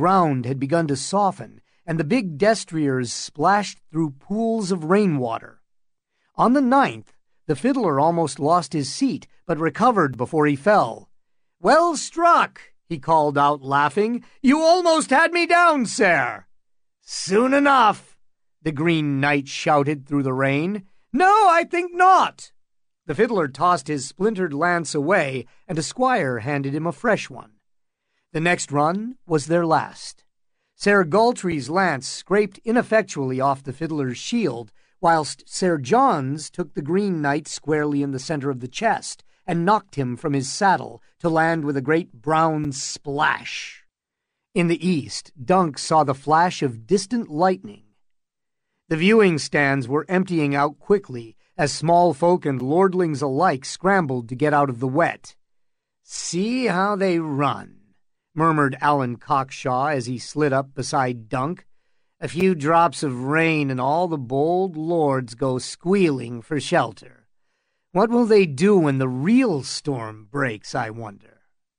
ground had begun to soften, and the big destriers splashed through pools of rainwater. On the 9th, the fiddler almost lost his seat, but recovered before he fell. "Well struck," he called out, laughing. "You almost had me down, sir." "Soon enough," the Green Knight shouted through the rain. "No, I think not." The fiddler tossed his splintered lance away, and a squire handed him a fresh one. The next run was their last. Ser Galtry's lance scraped ineffectually off the fiddler's shield, whilst Ser John's took the Green Knight squarely in the center of the chest and knocked him from his saddle to land with a great brown splash. In the east, Dunk saw the flash of distant lightning. The viewing stands were emptying out quickly as small folk and lordlings alike scrambled to get out of the wet. "See how they run," murmured Alan Cockshaw as he slid up beside Dunk. "A few drops of rain and all the bold lords go squealing for shelter. What will they do when the real storm breaks, I wonder?"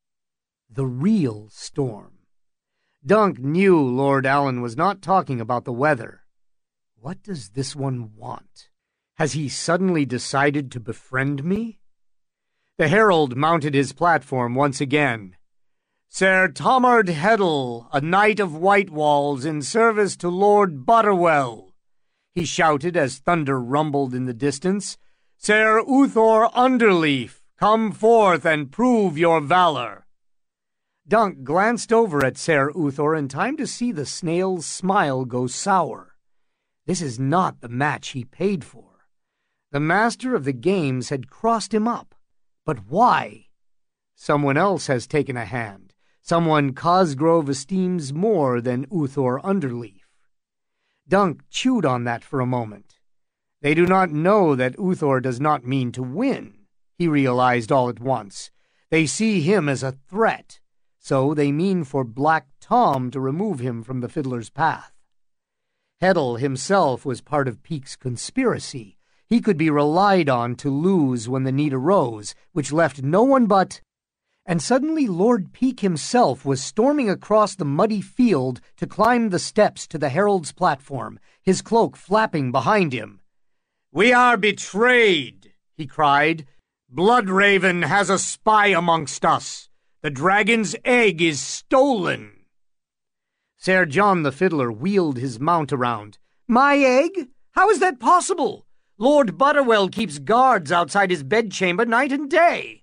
The real storm. Dunk knew Lord Alan was not talking about the weather. What does this one want? Has he suddenly decided to befriend me? The herald mounted his platform once again. "Sir Tomard Heddle, a knight of Whitewalls in service to Lord Butterwell," he shouted as thunder rumbled in the distance. "Sir Uthor Underleaf, come forth and prove your valor." Dunk glanced over at Sir Uthor in time to see the snail's smile go sour. This is not the match he paid for. The master of the games had crossed him up. But why? Someone else has taken a hand. Someone Cosgrove esteems more than Uthor Underleaf. Dunk chewed on that for a moment. They do not know that Uthor does not mean to win, he realized all at once. They see him as a threat, so they mean for Black Tom to remove him from the fiddler's path. Heddle himself was part of Peake's conspiracy. He could be relied on to lose when the need arose, which left no one but... And suddenly Lord Peake himself was storming across the muddy field to climb the steps to the herald's platform, his cloak flapping behind him. "We are betrayed," he cried. "Bloodraven has a spy amongst us. The dragon's egg is stolen." Sir John the Fiddler wheeled his mount around. "My egg? How is that possible? Lord Butterwell keeps guards outside his bedchamber night and day."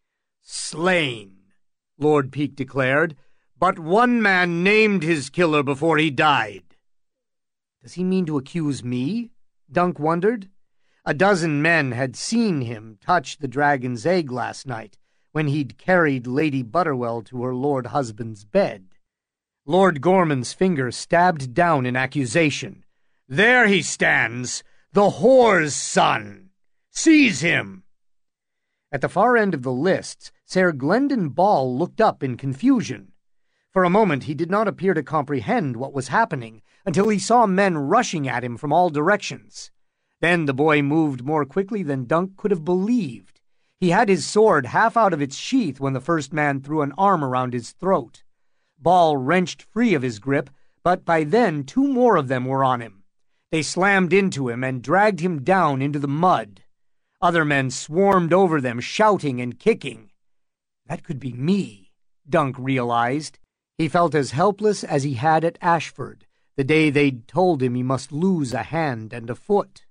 "Slain," Lord Peake declared, "but one man named his killer before he died." Does he mean to accuse me? Dunk wondered. A dozen men had seen him touch the dragon's egg last night, when he'd carried Lady Butterwell to her lord husband's bed. Lord Gorman's finger stabbed down in accusation. "There he stands, the whore's son. Seize him." At the far end of the lists, Sir Glendon Ball looked up in confusion. For a moment he did not appear to comprehend what was happening until he saw men rushing at him from all directions. Then the boy moved more quickly than Dunk could have believed. He had his sword half out of its sheath when the first man threw an arm around his throat. Ball wrenched free of his grip, but by then 2 more of them were on him. They slammed into him and dragged him down into the mud. Other men swarmed over them, shouting and kicking. That could be me, Dunk realized. He felt as helpless as he had at Ashford, the day they'd told him he must lose a hand and a foot.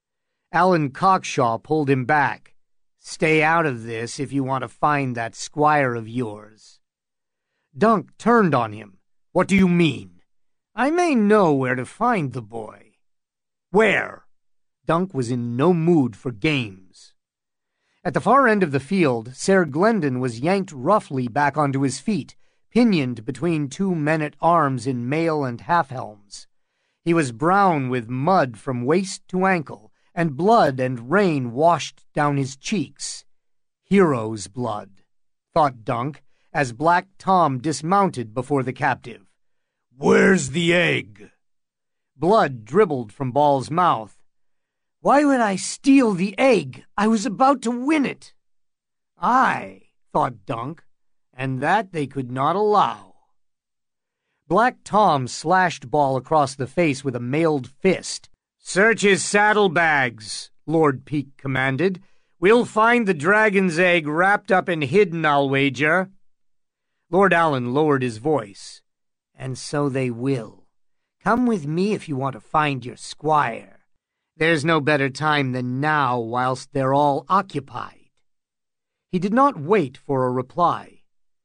Alan Cockshaw pulled him back. "Stay out of this if you want to find that squire of yours." Dunk turned on him. "What do you mean?" "I may know where to find the boy." "Where?" Dunk was in no mood for games. At the far end of the field, Sir Glendon was yanked roughly back onto his feet, pinioned between 2 men-at-arms in mail and half-helms. He was brown with mud from waist to ankle, and blood and rain washed down his cheeks. Hero's blood, thought Dunk, as Black Tom dismounted before the captive. "Where's the egg?" Blood dribbled from Ball's mouth. "Why would I steal the egg? I was about to win it." Aye, thought Dunk, and that they could not allow. Black Tom slashed Ball across the face with a mailed fist. "Search his saddlebags," Lord Peak commanded. "We'll find the dragon's egg wrapped up and hidden, I'll wager." Lord Allen lowered his voice. "And so they will. Come with me if you want to find your squire. There's no better time than now whilst they're all occupied." He did not wait for a reply.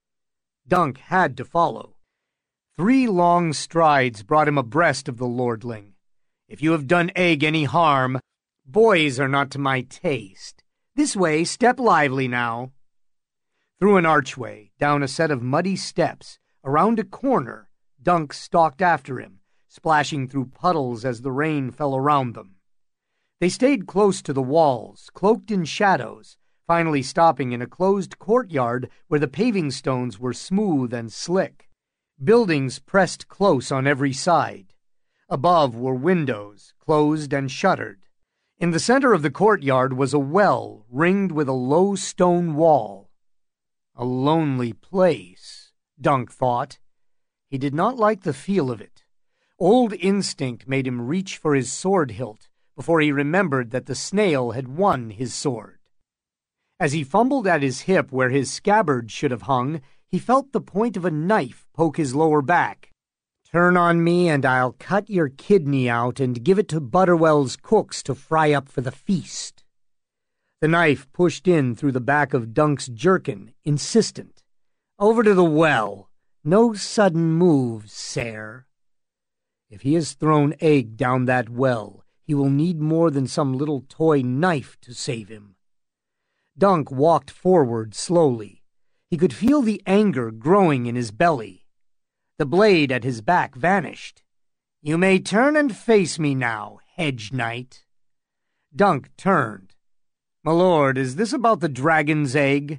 Dunk had to follow. 3 long strides brought him abreast of the lordling. "If you have done Egg any harm, boys are not to my taste. This way, step lively now." Through an archway, down a set of muddy steps, around a corner, Dunk stalked after him, splashing through puddles as the rain fell around them. They stayed close to the walls, cloaked in shadows, finally stopping in a closed courtyard where the paving stones were smooth and slick. Buildings pressed close on every side. Above were windows, closed and shuttered. In the center of the courtyard was a well ringed with a low stone wall. A lonely place, Dunk thought. He did not like the feel of it. Old instinct made him reach for his sword hilt before he remembered that the snail had won his sword. As he fumbled at his hip where his scabbard should have hung, he felt the point of a knife poke his lower back. "Turn on me and I'll cut your kidney out and give it to Butterwell's cooks to fry up for the feast." The knife pushed in through the back of Dunk's jerkin, insistent. "Over to the well. No sudden moves, sir." If he has thrown Egg down that well, he will need more than some little toy knife to save him. Dunk walked forward slowly. He could feel the anger growing in his belly. The blade at his back vanished. "You may turn and face me now, hedge knight." Dunk turned. "My lord, is this about the dragon's egg?"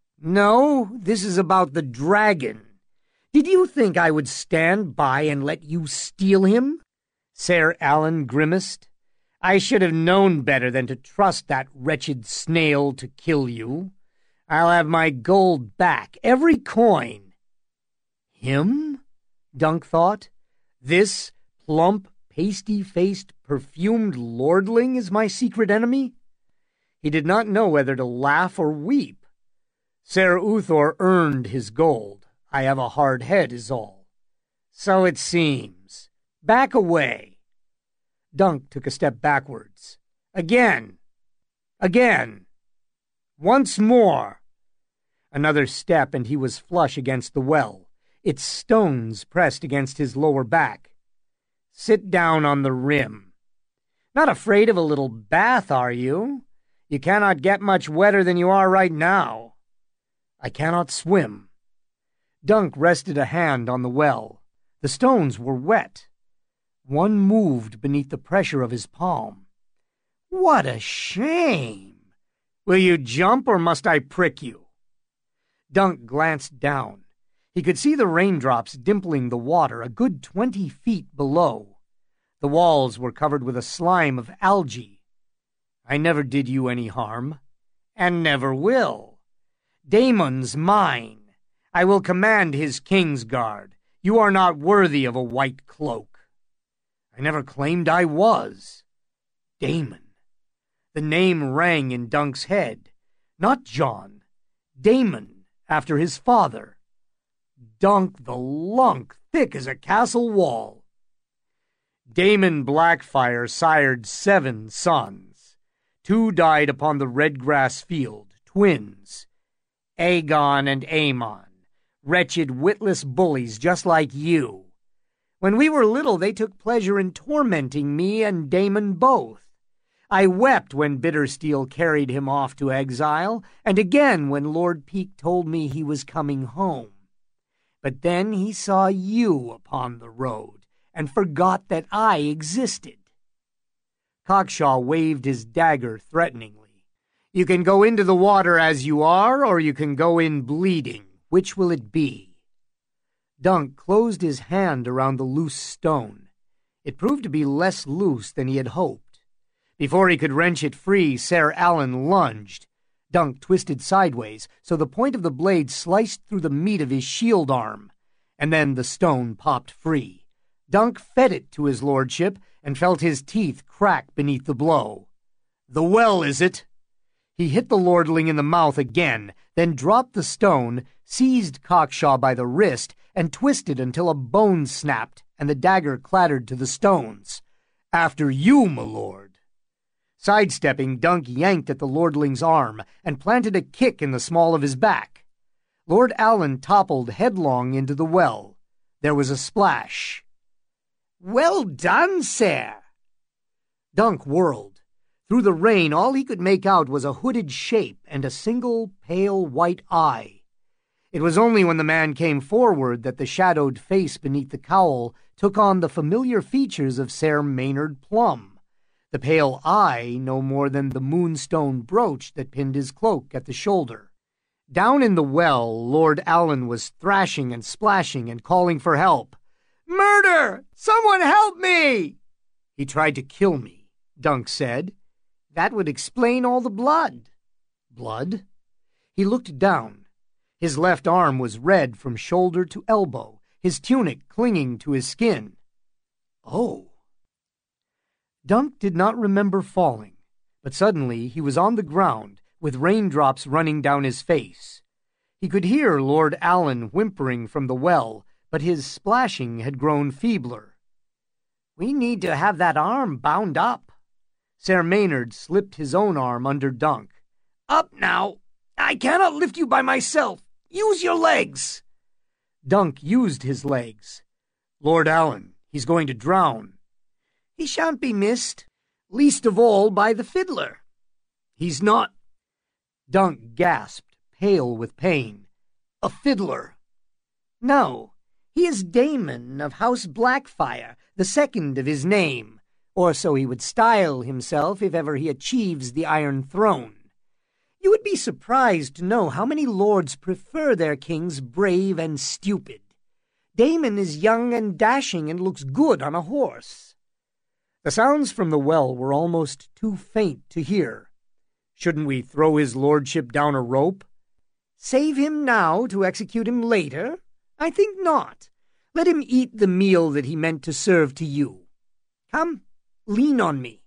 "No, this is about the dragon. Did you think I would stand by and let you steal him?" Sir Allen grimaced. "I should have known better than to trust that wretched snail to kill you. I'll have my gold back, every coin." Him? Dunk thought. This plump, pasty-faced, perfumed lordling is my secret enemy? He did not know whether to laugh or weep. Ser Uthor earned his gold. I have a hard head is all. So it seems. Back away. Dunk took a step backwards. Again. Once more. Another step and he was flush against the well, its stones pressed against his lower back. "Sit down on the rim. Not afraid of a little bath, are you? You cannot get much wetter than you are right now." "I cannot swim." Dunk rested a hand on the well. The stones were wet. One moved beneath the pressure of his palm. "What a shame! Will you jump or must I prick you?" Dunk glanced down. He could see the raindrops dimpling the water a good 20 feet below. The walls were covered with a slime of algae. "I never did you any harm, and never will. Daemon's mine. I will command his Kingsguard. You are not worthy of a white cloak." "I never claimed I was." Daemon. The name rang in Dunk's head. Not John. Daemon, after his father. Dunk the lunk, thick as a castle wall. Daemon Blackfire sired 7 sons. 2 died upon the red grass field, twins. Aegon and Aemon, wretched witless bullies just like you. When we were little, they took pleasure in tormenting me and Daemon both. I wept when Bittersteel carried him off to exile, and again when Lord Peak told me he was coming home. But then he saw you upon the road, and forgot that I existed." Cockshaw waved his dagger threateningly. "You can go into the water as you are, or you can go in bleeding. Which will it be?" Dunk closed his hand around the loose stone. It proved to be less loose than he had hoped. Before he could wrench it free, Ser Allen lunged. Dunk twisted sideways, so the point of the blade sliced through the meat of his shield arm. and then the stone popped free. Dunk fed it to his lordship and felt his teeth crack beneath the blow. "The well, is it?" He hit the lordling in the mouth again, then dropped the stone, seized Cockshaw by the wrist, and twisted until a bone snapped and the dagger clattered to the stones. "After you, my lord." Sidestepping, Dunk yanked at the lordling's arm and planted a kick in the small of his back. Lord Allen toppled headlong into the well. There was a splash. "Well done, sir." Dunk whirled. Through the rain, all he could make out was a hooded shape and a single pale white eye. It was only when the man came forward that the shadowed face beneath the cowl took on the familiar features of Sir Maynard Plum, the pale eye no more than the moonstone brooch that pinned his cloak at the shoulder. Down in the well, Lord Allen was thrashing and splashing and calling for help. "Murder! Someone help me!" "He tried to kill me," Dunk said. "That would explain all the blood." "Blood?" He looked down. His left arm was red from shoulder to elbow, his tunic clinging to his skin. "Oh." Dunk did not remember falling, but suddenly he was on the ground, with raindrops running down his face. He could hear Lord Allen whimpering from the well, but his splashing had grown feebler. "We need to have that arm bound up." Sir Maynard slipped his own arm under Dunk. "Up now! I cannot lift you by myself. Use your legs." Dunk used his legs. "Lord Allen, he's going to drown." "He shan't be missed, least of all by the fiddler." "He's not—" Dunk gasped, pale with pain. "A fiddler?" "No. He is Damon of House Blackfire, the second of his name, or so he would style himself if ever he achieves the Iron Throne. You would be surprised to know how many lords prefer their kings brave and stupid. Damon is young and dashing and looks good on a horse." The sounds from the well were almost too faint to hear. "Shouldn't we throw his lordship down a rope?" "Save him now to execute him later? I think not. Let him eat the meal that he meant to serve to you. Come, lean on me."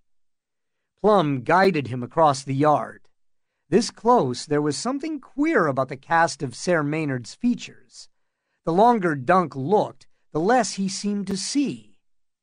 Plum guided him across the yard. This close, there was something queer about the cast of Sir Maynard's features. The longer Dunk looked, the less he seemed to see.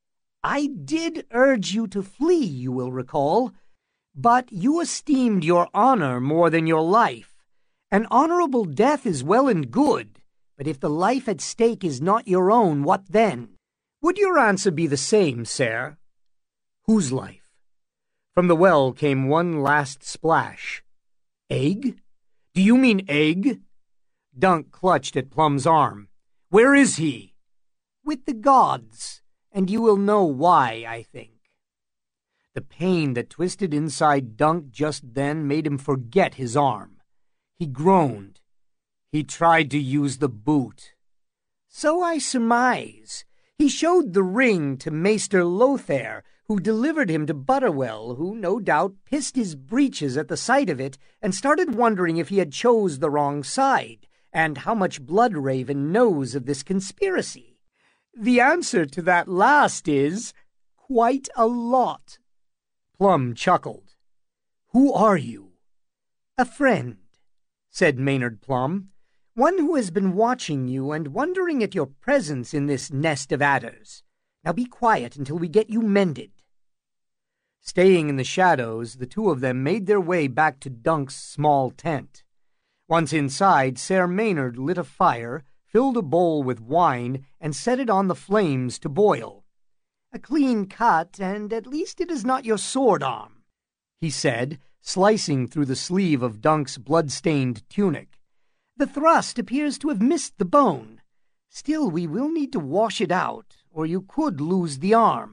"I did urge you to flee, you will recall, but you esteemed your honor more than your life. An honorable death is well and good, but if the life at stake is not your own, what then? Would your answer be the same, sir?" "Whose life?" From the well came one last splash. "Egg? Do you mean Egg?" Dunk clutched at Plum's arm. "Where is he?" "With the gods, and you will know why, I think." The pain that twisted inside Dunk just then made him forget his arm. He groaned. "He tried to use the boot." "So I surmise. He showed the ring to Maester Lothair, who delivered him to Butterwell, who no doubt pissed his breeches at the sight of it and started wondering if he had chose the wrong side, and how much Bloodraven knows of this conspiracy. The answer to that last is quite a lot." Plum chuckled. "Who are you?" "A friend," said Maynard Plum. "One who has been watching you and wondering at your presence in this nest of adders. Now be quiet until we get you mended." Staying in the shadows, the two of them made their way back to Dunk's small tent. Once inside, Sir Maynard lit a fire, filled a bowl with wine, and set it on the flames to boil. "A clean cut, and at least it is not your sword arm," he said, slicing through the sleeve of Dunk's blood-stained tunic. "The thrust appears to have missed the bone. Still, we will need to wash it out, or you could lose the arm."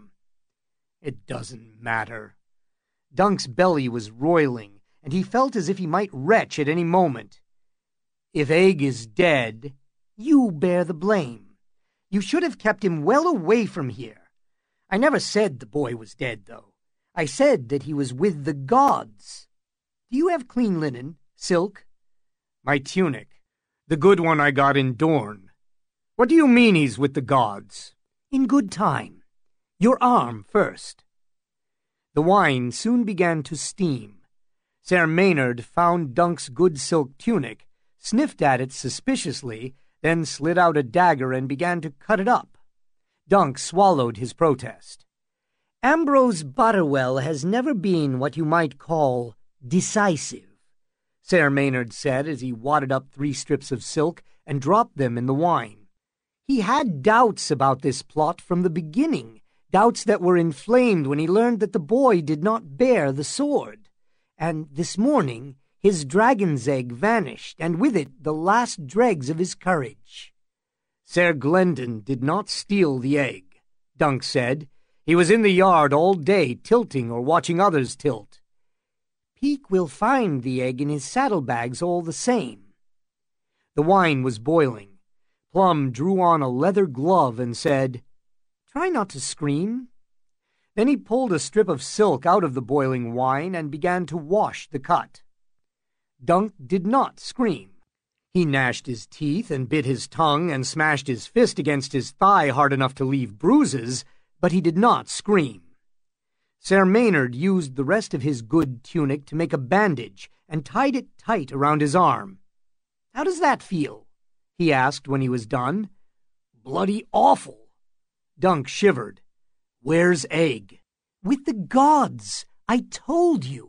"It doesn't matter." Dunk's belly was roiling, and he felt as if he might retch at any moment. "If Egg is dead—" "You bear the blame. You should have kept him well away from here. I never said the boy was dead, though. I said that he was with the gods. Do you have clean linen, silk?" "My tunic. The good one I got in Dorne." What do you mean he's with the gods? In good time. Your arm first. The wine soon began to steam. Ser Maynard found Dunk's good silk tunic, sniffed at it suspiciously, then slid out a dagger and began to cut it up. Dunk swallowed his protest. Ambrose Butterwell has never been what you might call decisive, Ser Maynard said as he wadded up 3 strips of silk and dropped them in the wine. He had doubts about this plot from the beginning, doubts that were inflamed when he learned that the boy did not bear the sword. And this morning his dragon's egg vanished, and with it the last dregs of his courage. Ser Glendon did not steal the egg, Dunk said. He was in the yard all day, tilting or watching others tilt. Peake will find the egg in his saddlebags all the same. The wine was boiling. Plum drew on a leather glove and said, "Try not to scream." Then he pulled a strip of silk out of the boiling wine and began to wash the cut. Dunk did not scream. He gnashed his teeth and bit his tongue and smashed his fist against his thigh hard enough to leave bruises, but he did not scream. Ser Maynard used the rest of his good tunic to make a bandage and tied it tight around his arm. "How does that feel?" he asked when he was done. "Bloody awful." Dunk shivered. "Where's Egg?" "With the gods. I told you."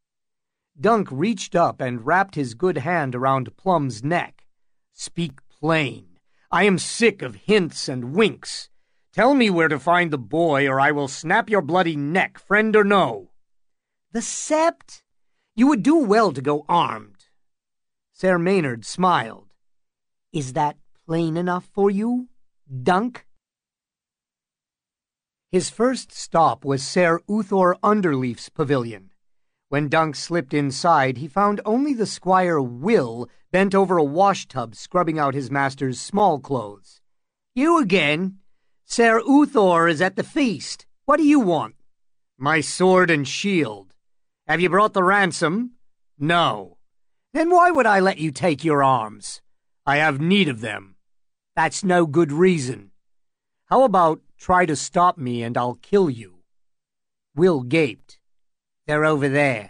Dunk reached up and wrapped his good hand around Plum's neck. "Speak plain. I am sick of hints and winks. Tell me where to find the boy, or I will snap your bloody neck, friend or no." "The sept? You would do well to go armed." Ser Maynard smiled. "Is that plain enough for you, Dunk?" His first stop was Ser Uthor Underleaf's pavilion. When Dunk slipped inside, he found only the squire Will bent over a washtub scrubbing out his master's small clothes. "You again? Ser Uthor is at the feast. What do you want?" "My sword and shield." "Have you brought the ransom?" "No." "Then why would I let you take your arms?" "I have need of them." "That's no good reason." "How about try to stop me and I'll kill you?" Will gaped. "They're over there."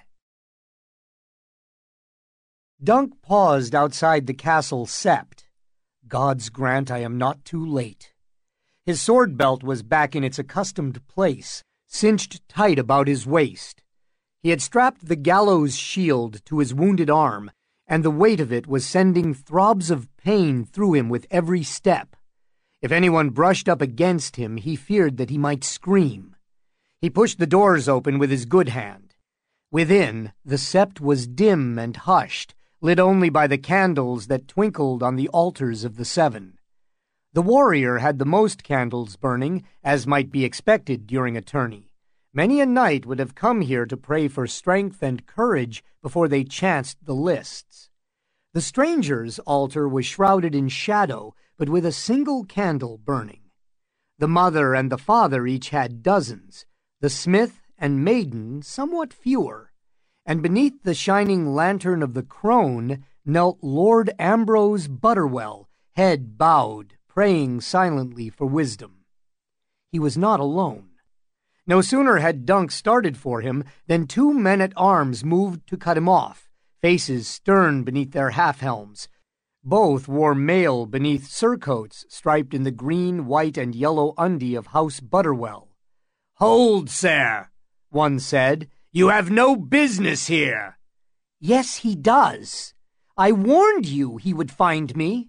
Dunk paused outside the castle sept. Gods grant I am not too late. His sword belt was back in its accustomed place, cinched tight about his waist. He had strapped the gallows shield to his wounded arm, and the weight of it was sending throbs of pain through him with every step. If anyone brushed up against him, he feared that he might scream. He pushed the doors open with his good hand. Within, the sept was dim and hushed, lit only by the candles that twinkled on the altars of the 7. The warrior had the most candles burning, as might be expected during a tourney. Many a knight would have come here to pray for strength and courage before they chanced the lists. The stranger's altar was shrouded in shadow, but with a single candle burning. The mother and the father each had dozens, the smith and maiden somewhat fewer, and beneath the shining lantern of the crone knelt Lord Ambrose Butterwell, head bowed, praying silently for wisdom. He was not alone. No sooner had Dunk started for him than 2 men-at-arms moved to cut him off, faces stern beneath their half-helms. Both wore mail beneath surcoats striped in the green, white, and yellow undie of House Butterwell. "Hold, sir," one said. "You have no business here." "Yes, he does. I warned you he would find me."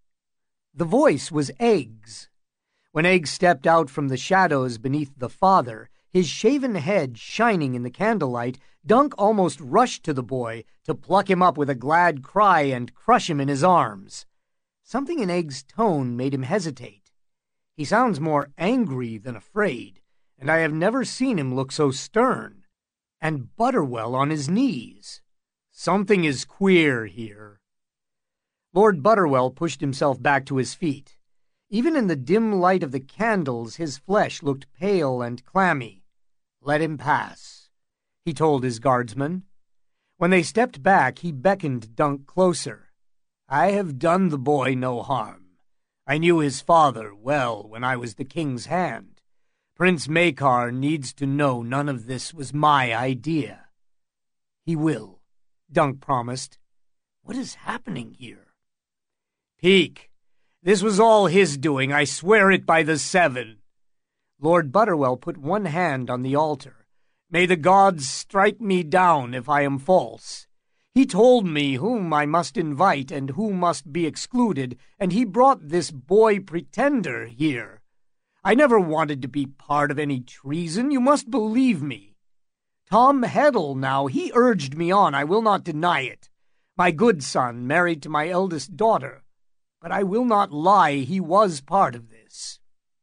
The voice was Egg's. When Egg stepped out from the shadows beneath the father, his shaven head shining in the candlelight, Dunk almost rushed to the boy to pluck him up with a glad cry and crush him in his arms. Something in Egg's tone made him hesitate. He sounds more angry than afraid, and I have never seen him look so stern. And Butterwell on his knees. Something is queer here. Lord Butterwell pushed himself back to his feet. Even in the dim light of the candles, his flesh looked pale and clammy. "Let him pass," he told his guardsmen. When they stepped back, he beckoned Dunk closer. "I have done the boy no harm. I knew his father well when I was the king's hand. Prince Maekar needs to know none of this was my idea." "He will," Dunk promised. "What is happening here?" "Peak, this was all his doing, I swear it by the Seven." Lord Butterwell put one hand on the altar. "May the gods strike me down if I am false. He told me whom I must invite and who must be excluded, and he brought this boy pretender here. I never wanted to be part of any treason, you must believe me. Tom Heddle, now, he urged me on, I will not deny it. My good son married to my eldest daughter, but I will not lie, he was part of this."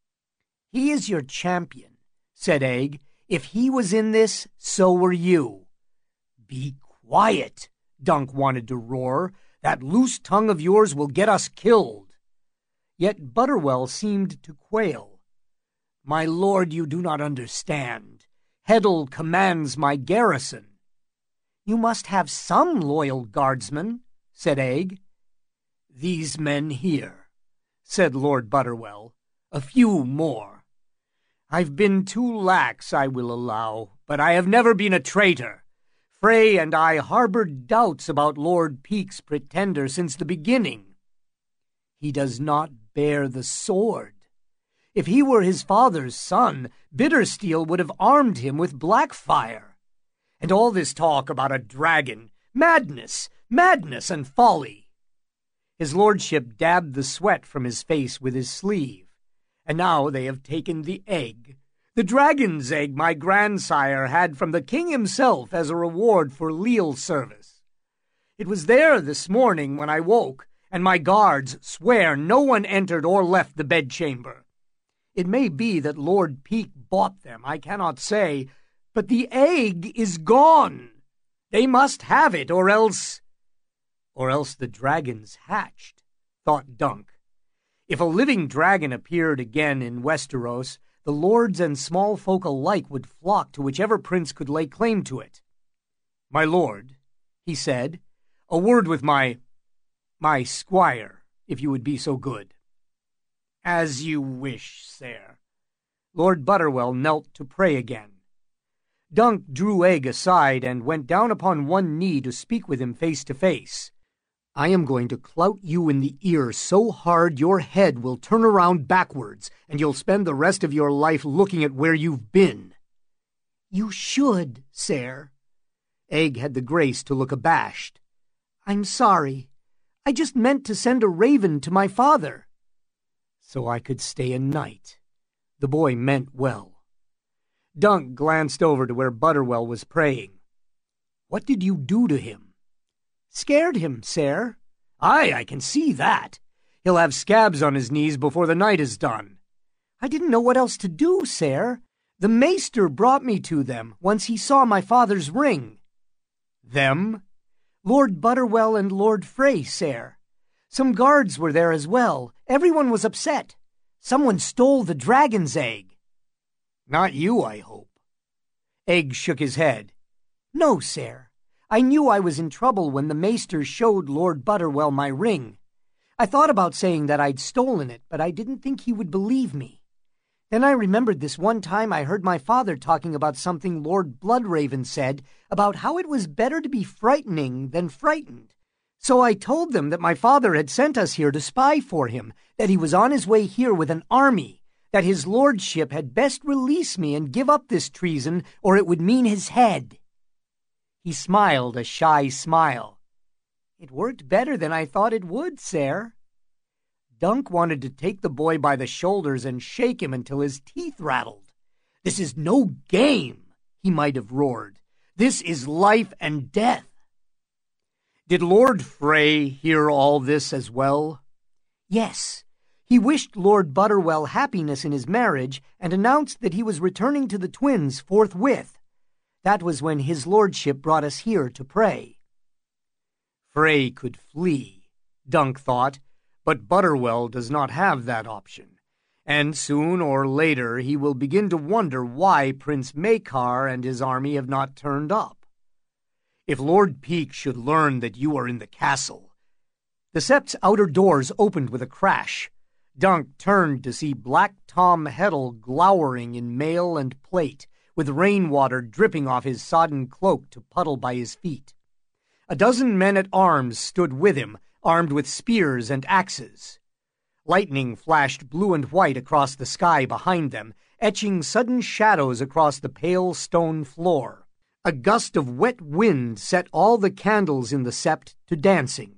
"He is your champion," said Egg. "If he was in this, so were you." "Be quiet," Dunk wanted to roar. "That loose tongue of yours will get us killed." Yet Butterwell seemed to quail. "My lord, you do not understand. Heddle commands my garrison." "You must have some loyal guardsmen," said Egg. "These men here," said Lord Butterwell. "A few more. I've been too lax, I will allow, but I have never been a traitor. Frey and I harbored doubts about Lord Peak's pretender since the beginning. He does not bear the sword. If he were his father's son, Bittersteel would have armed him with Blackfire. And all this talk about a dragon, madness, madness and folly." His lordship dabbed the sweat from his face with his sleeve. "And now they have taken the egg, the dragon's egg my grandsire had from the king himself as a reward for leal service. It was there this morning when I woke, and my guards swear no one entered or left the bedchamber. It may be that Lord Peak bought them, I cannot say, but the egg is gone. They must have it, or else the dragon's hatched," thought Dunk. If a living dragon appeared again in Westeros, the lords and small folk alike would flock to whichever prince could lay claim to it. "My lord," he said, "a word with my squire, if you would be so good." "As you wish, sir." Lord Butterwell knelt to pray again. Dunk drew Egg aside and went down upon one knee to speak with him face to face. "I am going to clout you in the ear so hard your head will turn around backwards, and you'll spend the rest of your life looking at where you've been." "You should, sir." Egg had the grace to look abashed. "I'm sorry. I just meant to send a raven to my father." "So I could stay a night." The boy meant well. Dunk glanced over to where Butterwell was praying. "What did you do to him?" "Scared him, sir." "Aye, I can see that. He'll have scabs on his knees before the night is done." "I didn't know what else to do, sir. The maester brought me to them once he saw my father's ring." "Them?" "Lord Butterwell and Lord Frey, sir. Some guards were there as well. Everyone was upset. Someone stole the dragon's egg." "Not you, I hope." Egg shook his head. "No, sir. I knew I was in trouble when the maester showed Lord Butterwell my ring. I thought about saying that I'd stolen it, but I didn't think he would believe me. Then I remembered this one time I heard my father talking about something Lord Bloodraven said about how it was better to be frightening than frightened. So I told them that my father had sent us here to spy for him, that he was on his way here with an army, that his lordship had best release me and give up this treason, or it would mean his head." He smiled a shy smile. "It worked better than I thought it would, sir." Dunk wanted to take the boy by the shoulders and shake him until his teeth rattled. "This is no game," he might have roared. "This is life and death." Did Lord Frey hear all this as well? Yes. He wished Lord Butterwell happiness in his marriage and announced that he was returning to the twins forthwith. That was when his lordship brought us here to pray. Frey could flee, Dunk thought, but Butterwell does not have that option, and soon or later he will begin to wonder why Prince Maekar and his army have not turned up. If Lord Peak should learn that you are in the castle— The Sept's outer doors opened with a crash. Dunk turned to see Black Tom Heddle glowering in mail and plate, with rainwater dripping off his sodden cloak to puddle by his feet. A dozen men-at-arms stood with him, armed with spears and axes. Lightning flashed blue and white across the sky behind them, etching sudden shadows across the pale stone floor. A gust of wet wind set all the candles in the sept to dancing.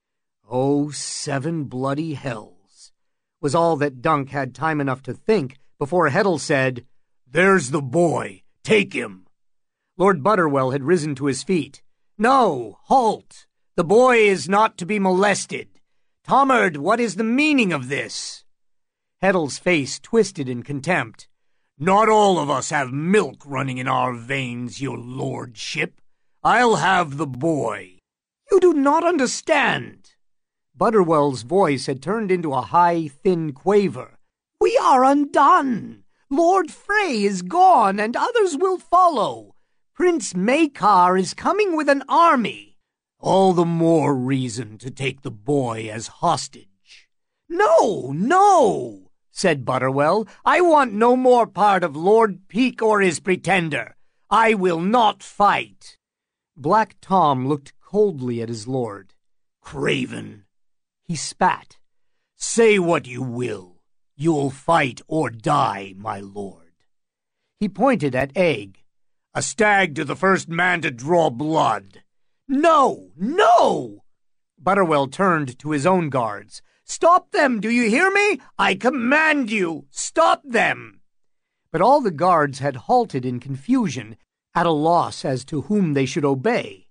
"Oh, 7 bloody hells," was all that Dunk had time enough to think before Heddle said, "There's the boy. Take him." Lord Butterwell had risen to his feet. "No, halt! The boy is not to be molested. Tomard, what is the meaning of this?" Heddle's face twisted in contempt. "Not all of us have milk running in our veins, your lordship. I'll have the boy." "You do not understand." Butterwell's voice had turned into a high, thin quaver. "We are undone. Lord Frey is gone, and others will follow. Prince Maekar is coming with an army." "All the more reason to take the boy as hostage." "No, no," said Butterwell. "I want no more part of Lord Peake or his pretender. I will not fight." Black Tom looked coldly at his lord. "Craven," he spat. "Say what you will. You'll fight or die, my lord." He pointed at Egg. "A stag to the first man to draw blood." "No, no!" Butterwell turned to his own guards. "Stop them, do you hear me? I command you, stop them!" But all the guards had halted in confusion, at a loss as to whom they should obey.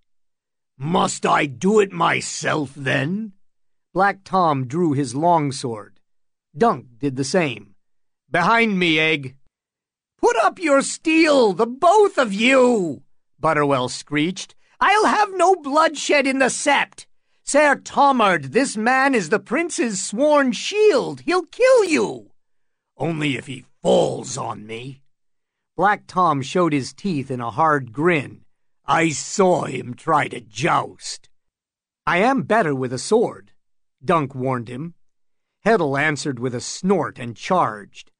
"Must I do it myself, then?" Black Tom drew his longsword. Dunk did the same. "Behind me, Egg." "Put up your steel, the both of you!" Butterwell screeched. "I'll have no bloodshed in the sept. Ser Tomard, this man is the prince's sworn shield. He'll kill you." "Only if he falls on me." Black Tom showed his teeth in a hard grin. "I saw him try to joust." "I am better with a sword," Dunk warned him. Heddle answered with a snort and charged.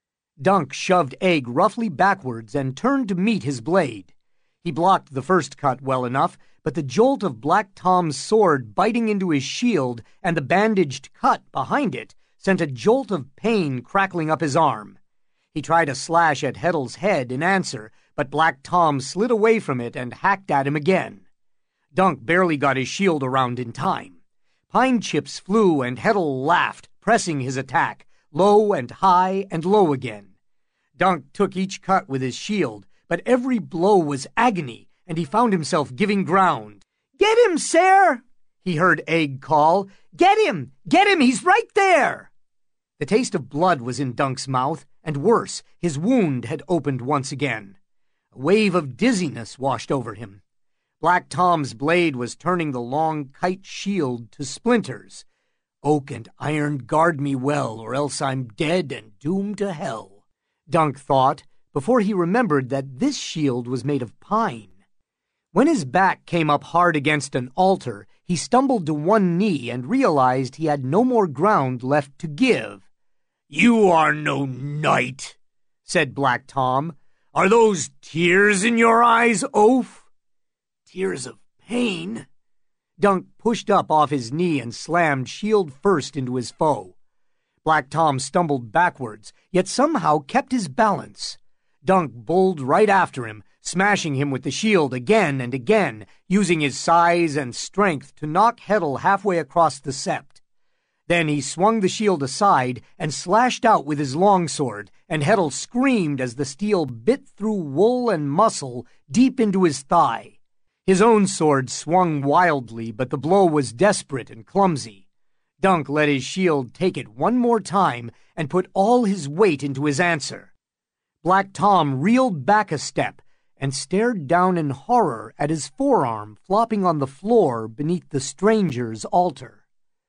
Dunk shoved Egg roughly backwards and turned to meet his blade. He blocked the first cut well enough, but the jolt of Black Tom's sword biting into his shield and the bandaged cut behind it sent a jolt of pain crackling up his arm. He tried a slash at Heddle's head in answer, but Black Tom slid away from it and hacked at him again. Dunk barely got his shield around in time. Pine chips flew and Heddle laughed, pressing his attack, low and high and low again. Dunk took each cut with his shield, but every blow was agony, and he found himself giving ground. "Get him, sir!" he heard Egg call. "Get him! Get him! He's right there!" The taste of blood was in Dunk's mouth, and worse, his wound had opened once again. A wave of dizziness washed over him. Black Tom's blade was turning the long kite shield to splinters. "Oak and iron guard me well, or else I'm dead and doomed to hell," Dunk thought, before he remembered that this shield was made of pine. When his back came up hard against an altar, he stumbled to one knee and realized he had no more ground left to give. "You are no knight," said Black Tom. "Are those tears in your eyes, oaf?" "Tears of pain?" Dunk pushed up off his knee and slammed shield first into his foe. Black Tom stumbled backwards, yet somehow kept his balance. Dunk bowled right after him, smashing him with the shield again and again, using his size and strength to knock Heddle halfway across the sept. Then he swung the shield aside and slashed out with his longsword, and Heddle screamed as the steel bit through wool and muscle deep into his thigh. His own sword swung wildly, but the blow was desperate and clumsy. Dunk let his shield take it one more time and put all his weight into his answer. Black Tom reeled back a step and stared down in horror at his forearm flopping on the floor beneath the stranger's altar.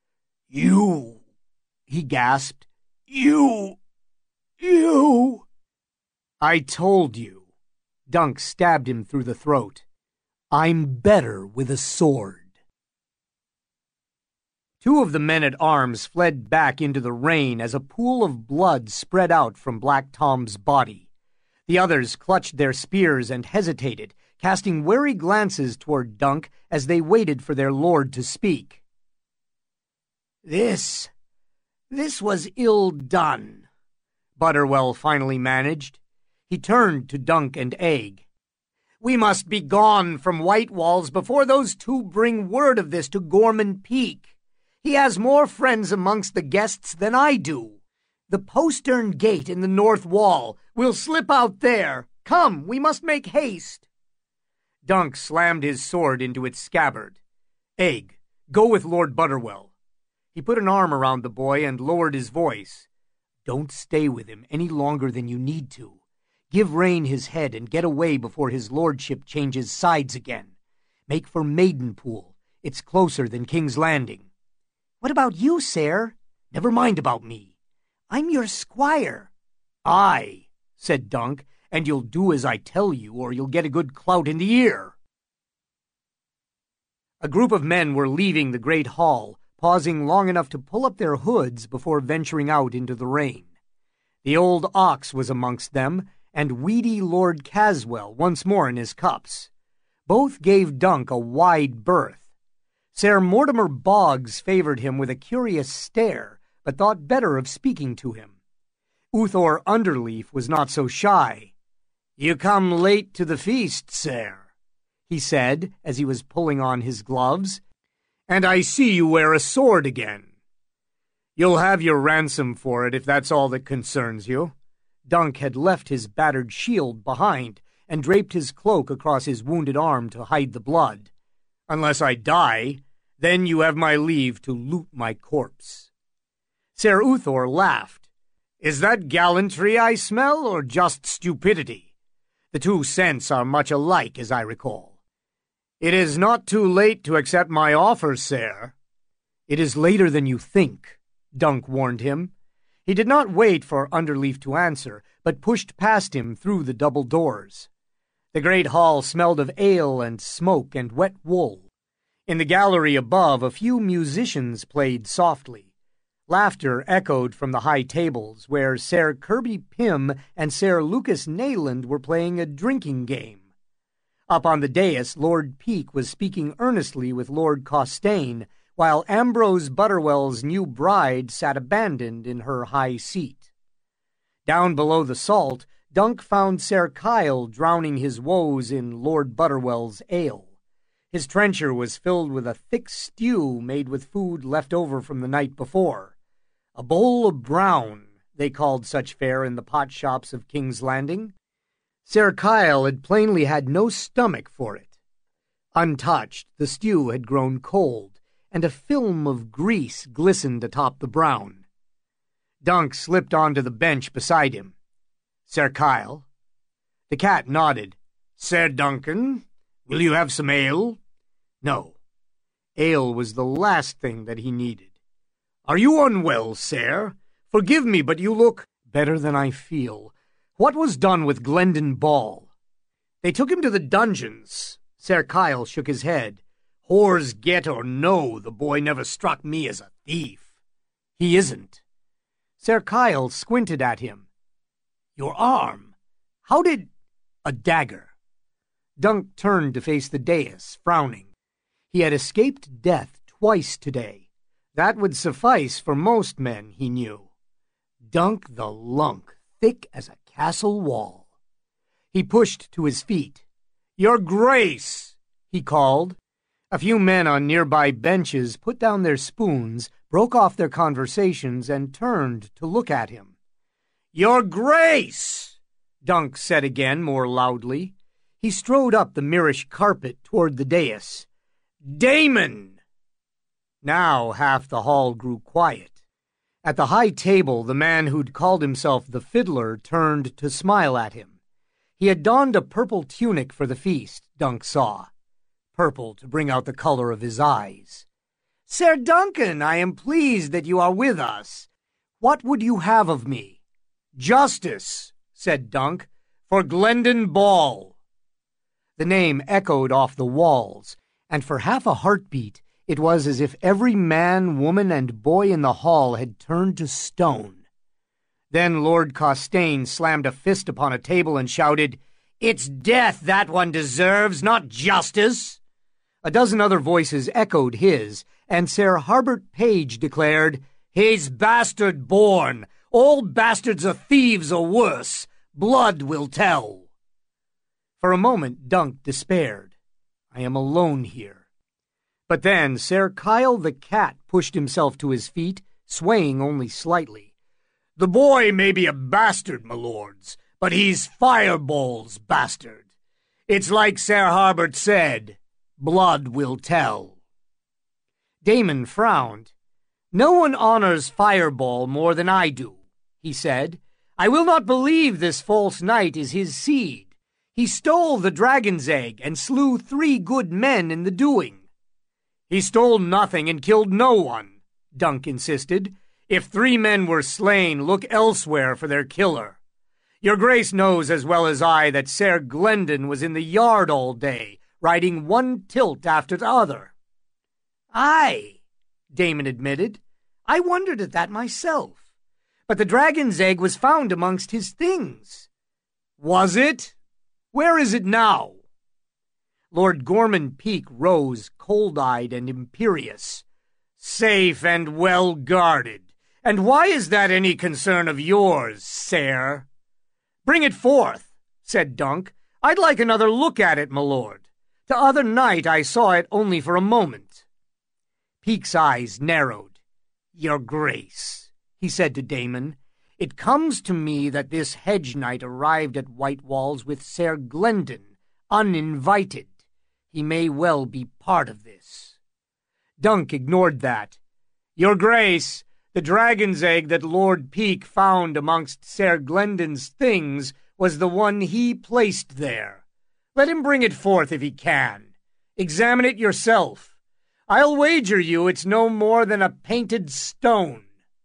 "You," he gasped. You. "I told you." Dunk stabbed him through the throat. "I'm better with a sword." Two of the men-at-arms fled back into the rain as a pool of blood spread out from Black Tom's body. The others clutched their spears and hesitated, casting wary glances toward Dunk as they waited for their lord to speak. This was ill done, Butterwell finally managed. He turned to Dunk and Egg. We must be gone from White Walls before those two bring word of this to Gorman Peak. He has more friends amongst the guests than I do. The postern gate in the north wall. We'll slip out there. Come, we must make haste. Dunk slammed his sword into its scabbard. Egg, go with Lord Butterwell. He put an arm around the boy and lowered his voice. Don't stay with him any longer than you need to. Give Rain his head and get away before his lordship changes sides again. Make for Maidenpool. It's closer than King's Landing. What about you, sir? Never mind about me. I'm your squire. Aye, said Dunk, and you'll do as I tell you, or you'll get a good clout in the ear. A group of men were leaving the great hall, pausing long enough to pull up their hoods before venturing out into the rain. The old ox was amongst them, and weedy Lord Caswell once more in his cups. Both gave Dunk a wide berth. Sir Mortimer Boggs favored him with a curious stare, but thought better of speaking to him. Uthor Underleaf was not so shy. You come late to the feast, sir, he said as he was pulling on his gloves, and I see you wear a sword again. You'll have your ransom for it if that's all that concerns you. Dunk had left his battered shield behind and draped his cloak across his wounded arm to hide the blood. Unless I die, then you have my leave to loot my corpse. Ser Uthor laughed. Is that gallantry I smell, or just stupidity? The two scents are much alike, as I recall. It is not too late to accept my offer, sir. It is later than you think, Dunk warned him. He did not wait for Underleaf to answer, but pushed past him through the double doors. The great hall smelled of ale and smoke and wet wool. In the gallery above, a few musicians played softly. Laughter echoed from the high tables, where Ser Kirby Pym and Ser Lucas Nayland were playing a drinking game. Up on the dais, Lord Peake was speaking earnestly with Lord Costain, while Ambrose Butterwell's new bride sat abandoned in her high seat. Down below the salt, Dunk found Ser Kyle drowning his woes in Lord Butterwell's ale. His trencher was filled with a thick stew made with food left over from the night before. A bowl of brown, they called such fare in the pot shops of King's Landing. Ser Kyle had plainly had no stomach for it. Untouched, the stew had grown cold, and a film of grease glistened atop the brown. Dunk slipped onto the bench beside him. Ser Kyle? The cat nodded. Sir Duncan, will you have some ale? No. Ale was the last thing that he needed. Are you unwell, sir? Forgive me, but you look better than I feel. What was done with Glendon Ball? They took him to the dungeons. Ser Kyle shook his head. Whores get or no, the boy never struck me as a thief. He isn't. Ser Kyle squinted at him. Your arm. How did... A dagger. Dunk turned to face the dais, frowning. He had escaped death twice today. That would suffice for most men, he knew. Dunk the lunk, thick as a castle wall. He pushed to his feet. Your Grace, he called. A few men on nearby benches put down their spoons, broke off their conversations, and turned to look at him. Your Grace, Dunk said again more loudly. He strode up the Mirish carpet toward the dais. Damon! Now half the hall grew quiet. At the high table, the man who'd called himself the fiddler turned to smile at him. He had donned a purple tunic for the feast, Dunk saw. Purple to bring out the color of his eyes. Sir Duncan, I am pleased that you are with us. What would you have of me? Justice, said Dunk, for Glendon Ball. The name echoed off the walls, and for half a heartbeat It was as if every man, woman, and boy in the hall had turned to stone. Then Lord Costaigne slammed a fist upon a table and shouted, "It's death that one deserves, not justice!" A dozen other voices echoed his, and Sir Harbert Page declared, "He's bastard born. All bastards are thieves or worse. Blood will tell." For a moment Dunk despaired. "I am alone here." But then Sir Kyle the cat pushed himself to his feet, swaying only slightly. "The boy may be a bastard, my lords, but he's Fireball's bastard. It's like Sir Harbert said, blood will tell." Damon frowned. "No one honors Fireball more than I do," he said. "I will not believe this false knight is his seed. He stole the dragon's egg and slew 3 good men in the doing." "He stole nothing and killed no one," Dunk insisted. "If 3 men were slain, look elsewhere for their killer. Your Grace knows as well as I that Sir Glendon was in the yard all day, riding one tilt after the other." "Aye," Damon admitted. "I wondered at that myself. But the dragon's egg was found amongst his things." "Was it? Where is it now?" Lord Gorman Peake rose, cold-eyed and imperious. "Safe and well guarded. And why is that any concern of yours, sir?" "Bring it forth," said Dunk. "I'd like another look at it, my lord. The other night I saw it only for a moment." Peake's eyes narrowed. "Your Grace," he said to Damon, "it comes to me that this hedge knight arrived at White Walls with Sir Glendon, uninvited. He may well be part of this." Dunk ignored that. "Your Grace, the dragon's egg that Lord Peake found amongst Sir Glendon's things was the one he placed there. Let him bring it forth if he can. Examine it yourself. I'll wager you it's no more than a painted stone."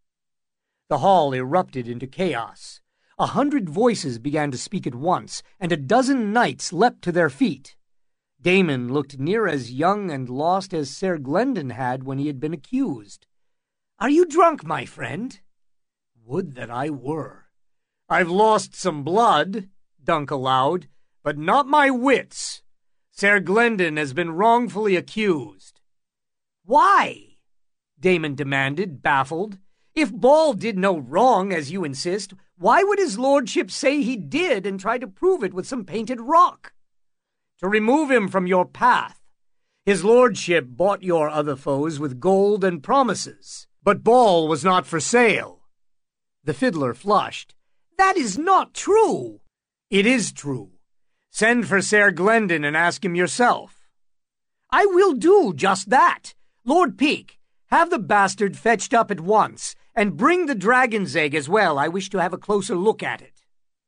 The hall erupted into chaos. 100 voices began to speak at once, and a dozen knights leapt to their feet. Damon looked near as young and lost as Sir Glendon had when he had been accused. "Are you drunk, my friend?" "Would that I were." "I've lost some blood," Dunk allowed, "but not my wits. Sir Glendon has been wrongfully accused." "Why?" Damon demanded, baffled. "If Ball did no wrong, as you insist, why would his lordship say he did and try to prove it with some painted rock?" "To remove him from your path. His lordship bought your other foes with gold and promises, but Ball was not for sale." The fiddler flushed. "That is not true." "It is true. Send for Sir Glendon and ask him yourself." "I will do just that. Lord Peake, have the bastard fetched up at once, and bring the dragon's egg as well. I wish to have a closer look at it."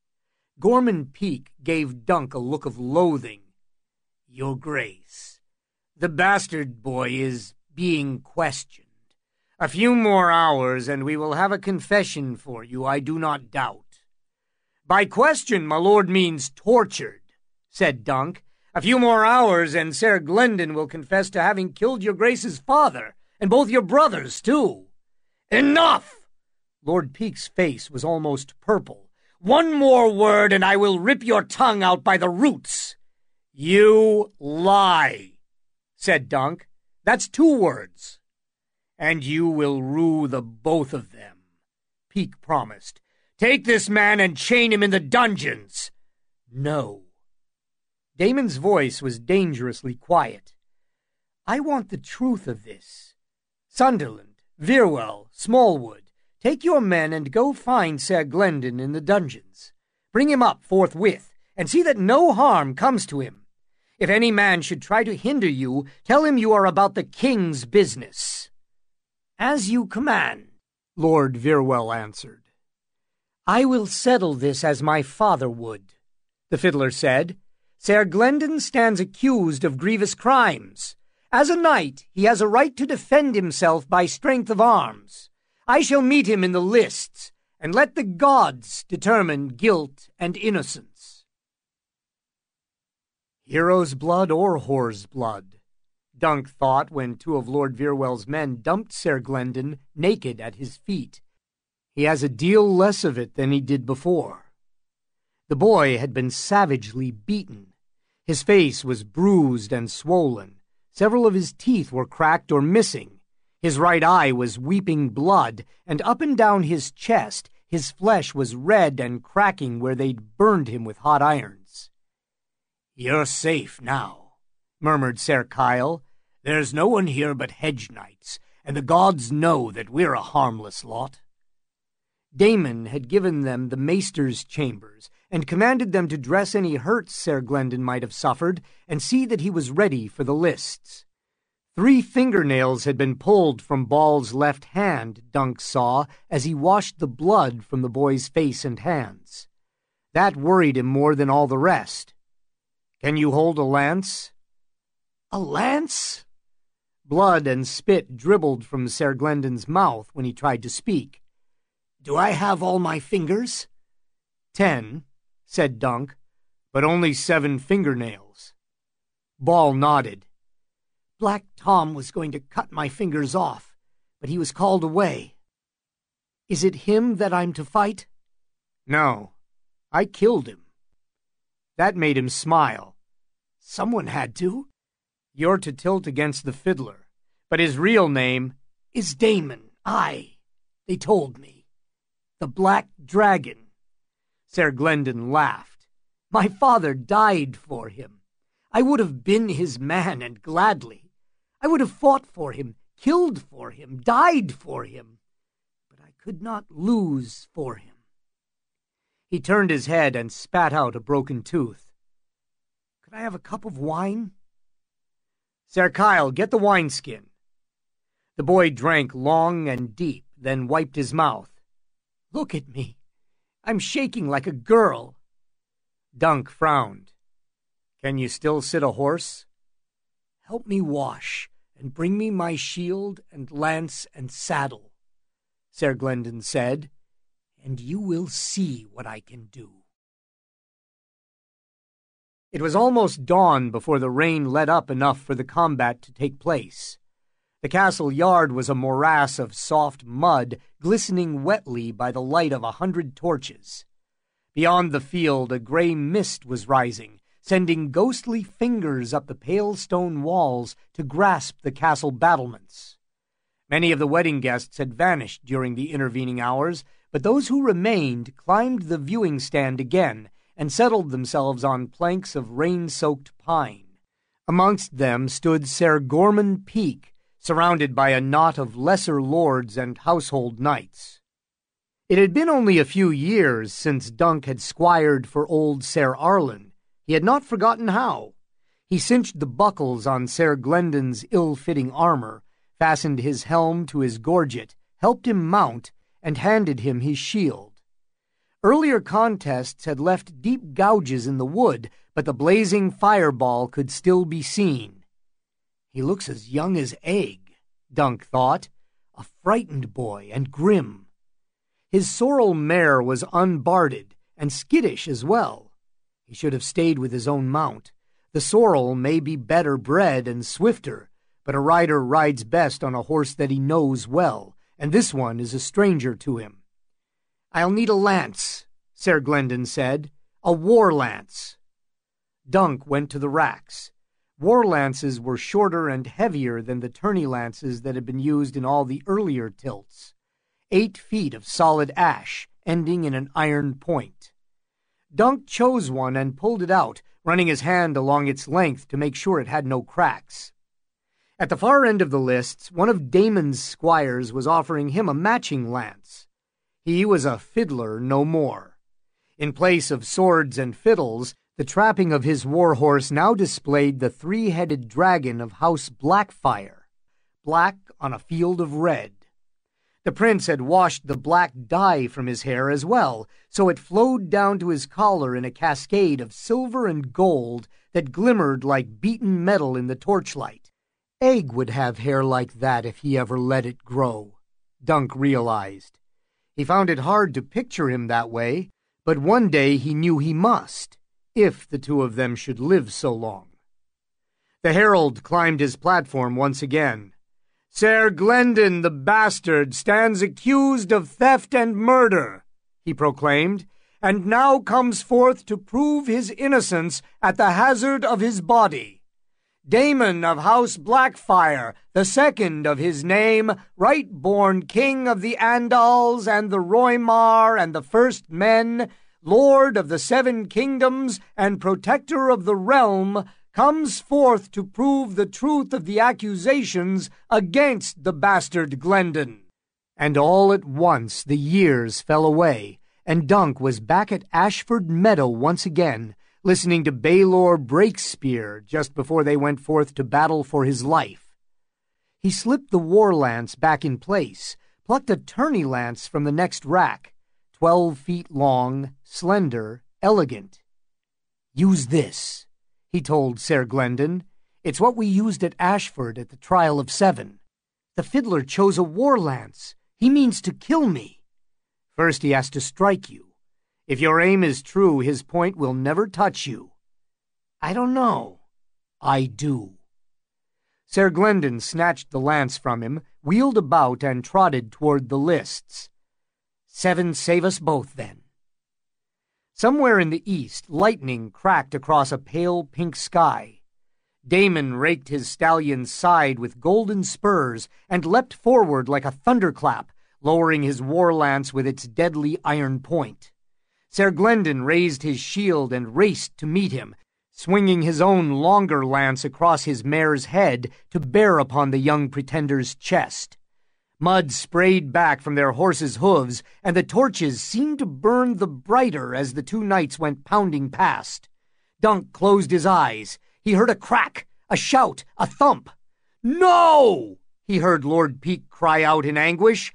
Gorman Peake gave Dunk a look of loathing. "Your Grace, the bastard boy is being questioned. A few more hours and we will have a confession for you, I do not doubt." "By question, my lord means tortured," said Dunk. "A few more hours and Sir Glendon will confess to having killed your Grace's father, and both your brothers, too." "Enough!" Lord Peake's face was almost purple. "One more word and I will rip your tongue out by the roots." "You lie," said Dunk. "That's 2 words." "And you will rue the both of them," Peake promised. "Take this man and chain him in the dungeons." "No." Damon's voice was dangerously quiet. "I want the truth of this. Sunderland, Virwell, Smallwood, take your men and go find Sir Glendon in the dungeons. Bring him up forthwith, and see that no harm comes to him. If any man should try to hinder you, tell him you are about the king's business." "As you command," Lord Virwell answered. "I will settle this as my father would," the fiddler said. "Sir Glendon stands accused of grievous crimes. As a knight, he has a right to defend himself by strength of arms. I shall meet him in the lists, and let the gods determine guilt and innocence." Hero's blood or whore's blood? Dunk thought when two of Lord Veerwell's men dumped Ser Glendon naked at his feet. He has a deal less of it than he did before. The boy had been savagely beaten. His face was bruised and swollen. Several of his teeth were cracked or missing. His right eye was weeping blood, and up and down his chest his flesh was red and cracking where they'd burned him with hot irons. "You're safe now," murmured Ser Kyle. "There's no one here but hedge knights, and the gods know that we're a harmless lot." Damon had given them the maester's chambers, and commanded them to dress any hurts Ser Glendon might have suffered, and see that he was ready for the lists. 3 fingernails had been pulled from Ball's left hand, Dunk saw, as he washed the blood from the boy's face and hands. That worried him more than all the rest. "Can you hold a lance?" "A lance?" Blood and spit dribbled from Ser Glendon's mouth when he tried to speak. "Do I have all my fingers?" "10," said Dunk, "but only 7 fingernails." Ball nodded. "Black Tom was going to cut my fingers off, but he was called away. Is it him that I'm to fight?" "No, I killed him." That made him smile. "Someone had to." "You're to tilt against the fiddler, but his real name is Damon. They told me. The Black Dragon." Ser Glendon laughed. "My father died for him. I would have been his man, and gladly. I would have fought for him, killed for him, died for him. But I could not lose for him." He turned his head and spat out a broken tooth. "Could I have a cup of wine?" "Ser Kyle, get the wineskin." The boy drank long and deep, then wiped his mouth. "Look at me. I'm shaking like a girl." Dunk frowned. "Can you still sit a horse?" "Help me wash, and bring me my shield and lance and saddle," Ser Glendon said, "and you will see what I can do." It was almost dawn before the rain let up enough for the combat to take place. The castle yard was a morass of soft mud, glistening wetly by the light of 100 torches. Beyond the field a gray mist was rising, sending ghostly fingers up the pale stone walls to grasp the castle battlements. Many of the wedding guests had vanished during the intervening hours, but those who remained climbed the viewing stand again and settled themselves on planks of rain-soaked pine. Amongst them stood Ser Gorman Peak, surrounded by a knot of lesser lords and household knights. It had been only a few years since Dunk had squired for old Ser Arlen. He had not forgotten how. He cinched the buckles on Ser Glendon's ill-fitting armor, fastened his helm to his gorget, helped him mount, and handed him his shield. Earlier contests had left deep gouges in the wood, but the blazing fireball could still be seen. "He looks as young as Egg," Dunk thought, "a frightened boy and grim." His sorrel mare was unbarded and skittish as well. He should have stayed with his own mount. The sorrel may be better bred and swifter, but a rider rides best on a horse that he knows well, and this one is a stranger to him. "I'll need a lance," Ser Glendon said, "a war lance." Dunk went to the racks. War lances were shorter and heavier than the tourney lances that had been used in all the earlier tilts. 8 feet of solid ash, ending in an iron point. Dunk chose one and pulled it out, running his hand along its length to make sure it had no cracks. At the far end of the lists, one of Damon's squires was offering him a matching lance. He was a fiddler no more. In place of swords and fiddles, the trapping of his war horse now displayed the 3-headed dragon of House Blackfire, black on a field of red. The prince had washed the black dye from his hair as well, so it flowed down to his collar in a cascade of silver and gold that glimmered like beaten metal in the torchlight. Egg would have hair like that if he ever let it grow, Dunk realized. He found it hard to picture him that way, but one day he knew he must, if the two of them should live so long. The herald climbed his platform once again. "Ser Glendon the bastard stands accused of theft and murder," he proclaimed, "and now comes forth to prove his innocence at the hazard of his body. Daemon of House Blackfire, the second of his name, right-born king of the Andals and the Roymar and the First Men, lord of the Seven Kingdoms and protector of the realm, comes forth to prove the truth of the accusations against the bastard Glendon." And all at once the years fell away, and Dunk was back at Ashford Meadow once again, listening to Baelor Breakspear just before they went forth to battle for his life. He slipped the war lance back in place, plucked a tourney lance from the next rack, 12 feet long, slender, elegant. "Use this," he told Ser Glendon. "It's what we used at Ashford at the Trial of Seven. The fiddler chose a war lance. He means to kill me. First he has to strike you. If your aim is true, his point will never touch you." "I don't know." "I do." Ser Glendon snatched the lance from him, wheeled about, and trotted toward the lists. "Seven save us both, then." Somewhere in the east, lightning cracked across a pale pink sky. Damon raked his stallion's side with golden spurs and leapt forward like a thunderclap, lowering his war lance with its deadly iron point. Ser Glendon raised his shield and raced to meet him, swinging his own longer lance across his mare's head to bear upon the young pretender's chest. Mud sprayed back from their horses' hooves, and the torches seemed to burn the brighter as the two knights went pounding past. Dunk closed his eyes. He heard a crack, a shout, a thump. "No!" he heard Lord Peake cry out in anguish.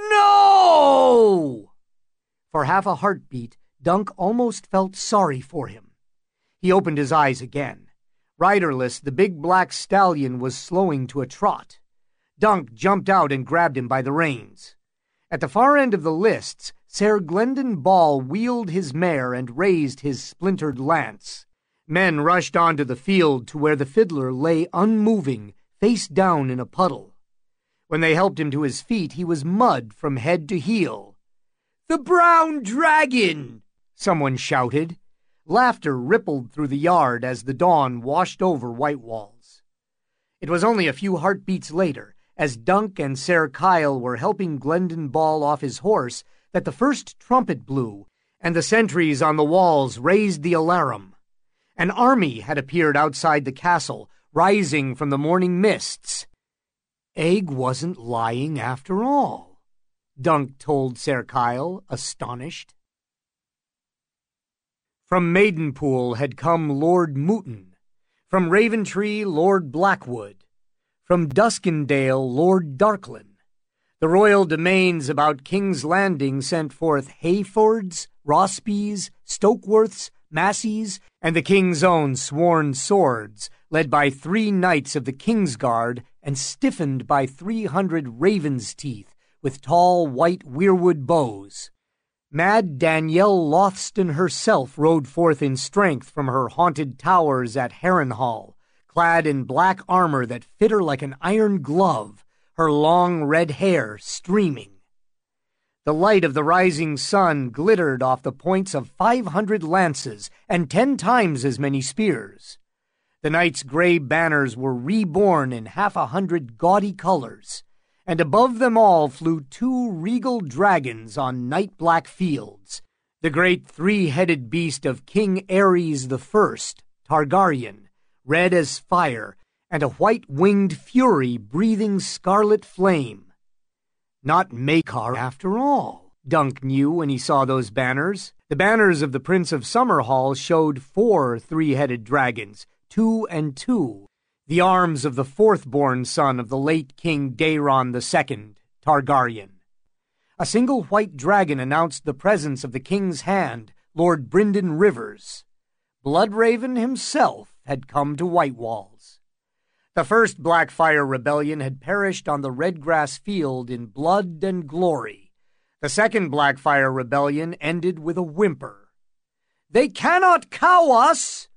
"No!" For half a heartbeat, Dunk almost felt sorry for him. He opened his eyes again. Riderless, the big black stallion was slowing to a trot. Dunk jumped out and grabbed him by the reins. At the far end of the lists, Ser Glendon Ball wheeled his mare and raised his splintered lance. Men rushed onto the field to where the fiddler lay unmoving, face down in a puddle. When they helped him to his feet, he was mud from head to heel. "The Brown Dragon!" someone shouted. Laughter rippled through the yard as the dawn washed over White Walls. It was only a few heartbeats later, as Dunk and Ser Kyle were helping Glendon Ball off his horse, that the first trumpet blew, and the sentries on the walls raised the alarum. An army had appeared outside the castle, rising from the morning mists. Egg wasn't lying after all, Dunk told Ser Kyle, astonished. From Maidenpool had come Lord Mooton, from Raventree Lord Blackwood, from Duskendale Lord Darklan. The royal domains about King's Landing sent forth Hayfords, Rossbys, Stokeworths, Masseys, and the king's own sworn swords, led by 3 knights of the Kingsguard and stiffened by 300 ravens' teeth with tall white weirwood bows. Mad Danielle Lothston herself rode forth in strength from her haunted towers at Harrenhal, clad in black armor that fit her like an iron glove, her long red hair streaming. The light of the rising sun glittered off the points of 500 lances and 10 times as many spears. The knights' gray banners were reborn in 100 gaudy colors, and above them all flew 2 regal dragons on night-black fields, the great 3-headed beast of King Ares the First, Targaryen, red as fire, and a white-winged fury breathing scarlet flame. Not Maekar after all, Dunk knew when he saw those banners. The banners of the Prince of Summerhall showed 4 3-headed dragons, 2 and 2, the arms of the 4th-born son of the late King Daeron II, Targaryen. A single white dragon announced the presence of the king's hand, Lord Brynden Rivers. Bloodraven himself had come to White Walls. The first Blackfire rebellion had perished on the Redgrass field in blood and glory. The second Blackfire rebellion ended with a whimper. "They cannot cow us!"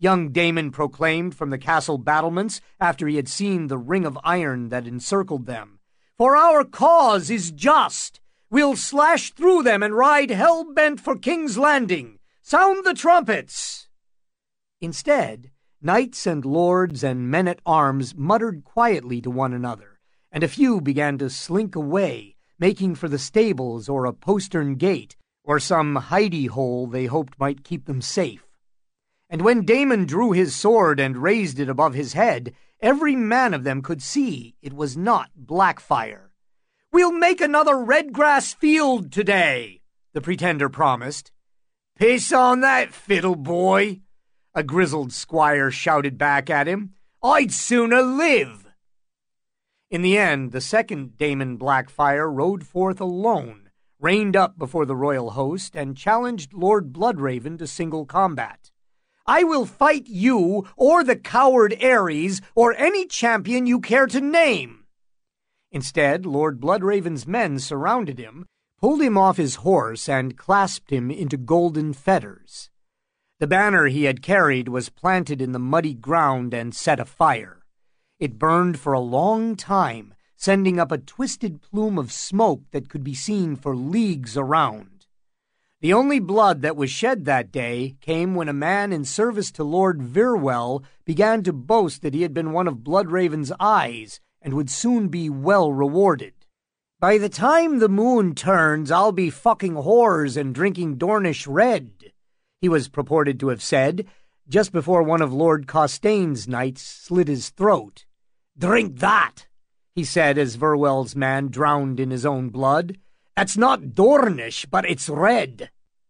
young Damon proclaimed from the castle battlements after he had seen the ring of iron that encircled them. "For our cause is just. We'll slash through them and ride hell-bent for King's Landing. Sound the trumpets!" Instead, knights and lords and men-at-arms muttered quietly to one another, and a few began to slink away, making for the stables or a postern gate, or some hidey-hole they hoped might keep them safe. And when Damon drew his sword and raised it above his head, every man of them could see it was not Blackfire. "We'll make another red-grass field today," the pretender promised. "Piss on that fiddle, boy," a grizzled squire shouted back at him. "I'd sooner live." In the end, the second Damon Blackfire rode forth alone, reined up before the royal host, and challenged Lord Bloodraven to single combat. "I will fight you, or the coward Ares, or any champion you care to name." Instead, Lord Bloodraven's men surrounded him, pulled him off his horse, and clasped him into golden fetters. The banner he had carried was planted in the muddy ground and set afire. It burned for a long time, sending up a twisted plume of smoke that could be seen for leagues around. The only blood that was shed that day came when a man in service to Lord Virwell began to boast that he had been one of Bloodraven's eyes and would soon be well rewarded. "By the time the moon turns, I'll be fucking whores and drinking Dornish Red," he was purported to have said, just before one of Lord Costaine's knights slit his throat. "Drink that," he said as Virwell's man drowned in his own blood. "That's not Dornish, but it's red."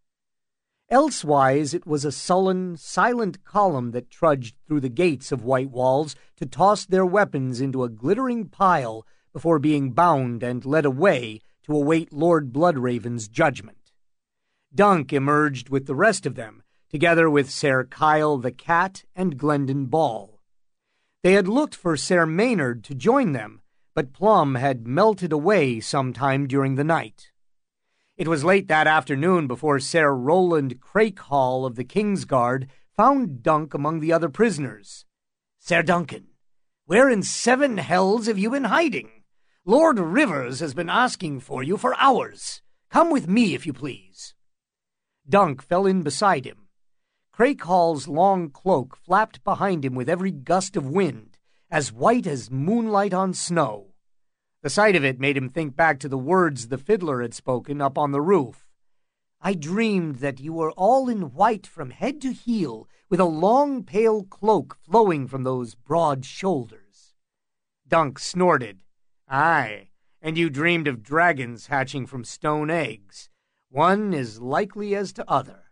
Elsewise, it was a sullen, silent column that trudged through the gates of White Walls to toss their weapons into a glittering pile before being bound and led away to await Lord Bloodraven's judgment. Dunk emerged with the rest of them, together with Ser Kyle the Cat and Glendon Ball. They had looked for Ser Maynard to join them, but Plum had melted away sometime during the night. It was late that afternoon before Ser Roland Crakehall of the Kingsguard found Dunk among the other prisoners. "Ser Duncan, where in seven hells have you been hiding? Lord Rivers has been asking for you for hours. Come with me, if you please." Dunk fell in beside him. Crakehall's long cloak flapped behind him with every gust of wind, as white as moonlight on snow. The sight of it made him think back to the words the fiddler had spoken up on the roof. "I dreamed that you were all in white from head to heel, with a long pale cloak flowing from those broad shoulders." Dunk snorted. "Aye, and you dreamed of dragons hatching from stone eggs. One is likely as to other."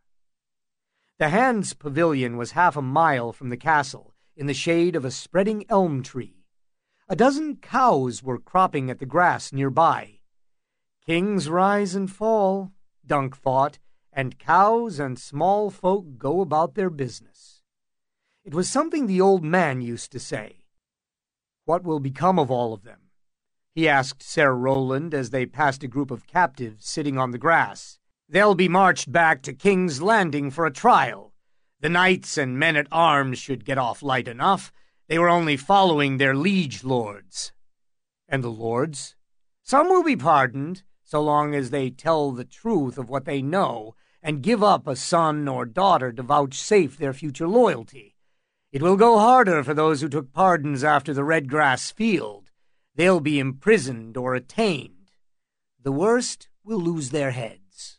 The Hand's Pavilion was half a mile from the castle, in the shade of a spreading elm tree. A dozen cows were cropping at the grass nearby. Kings rise and fall, Dunk thought, and cows and small folk go about their business. It was something the old man used to say. "What will become of all of them?" he asked Ser Roland as they passed a group of captives sitting on the grass. "They'll be marched back to King's Landing for a trial. The knights and men-at-arms should get off light enough. They were only following their liege lords." "And the lords?" "Some will be pardoned, so long as they tell the truth of what they know and give up a son or daughter to vouchsafe their future loyalty. It will go harder for those who took pardons after the Redgrass Field. They'll be imprisoned or attainted. The worst will lose their heads."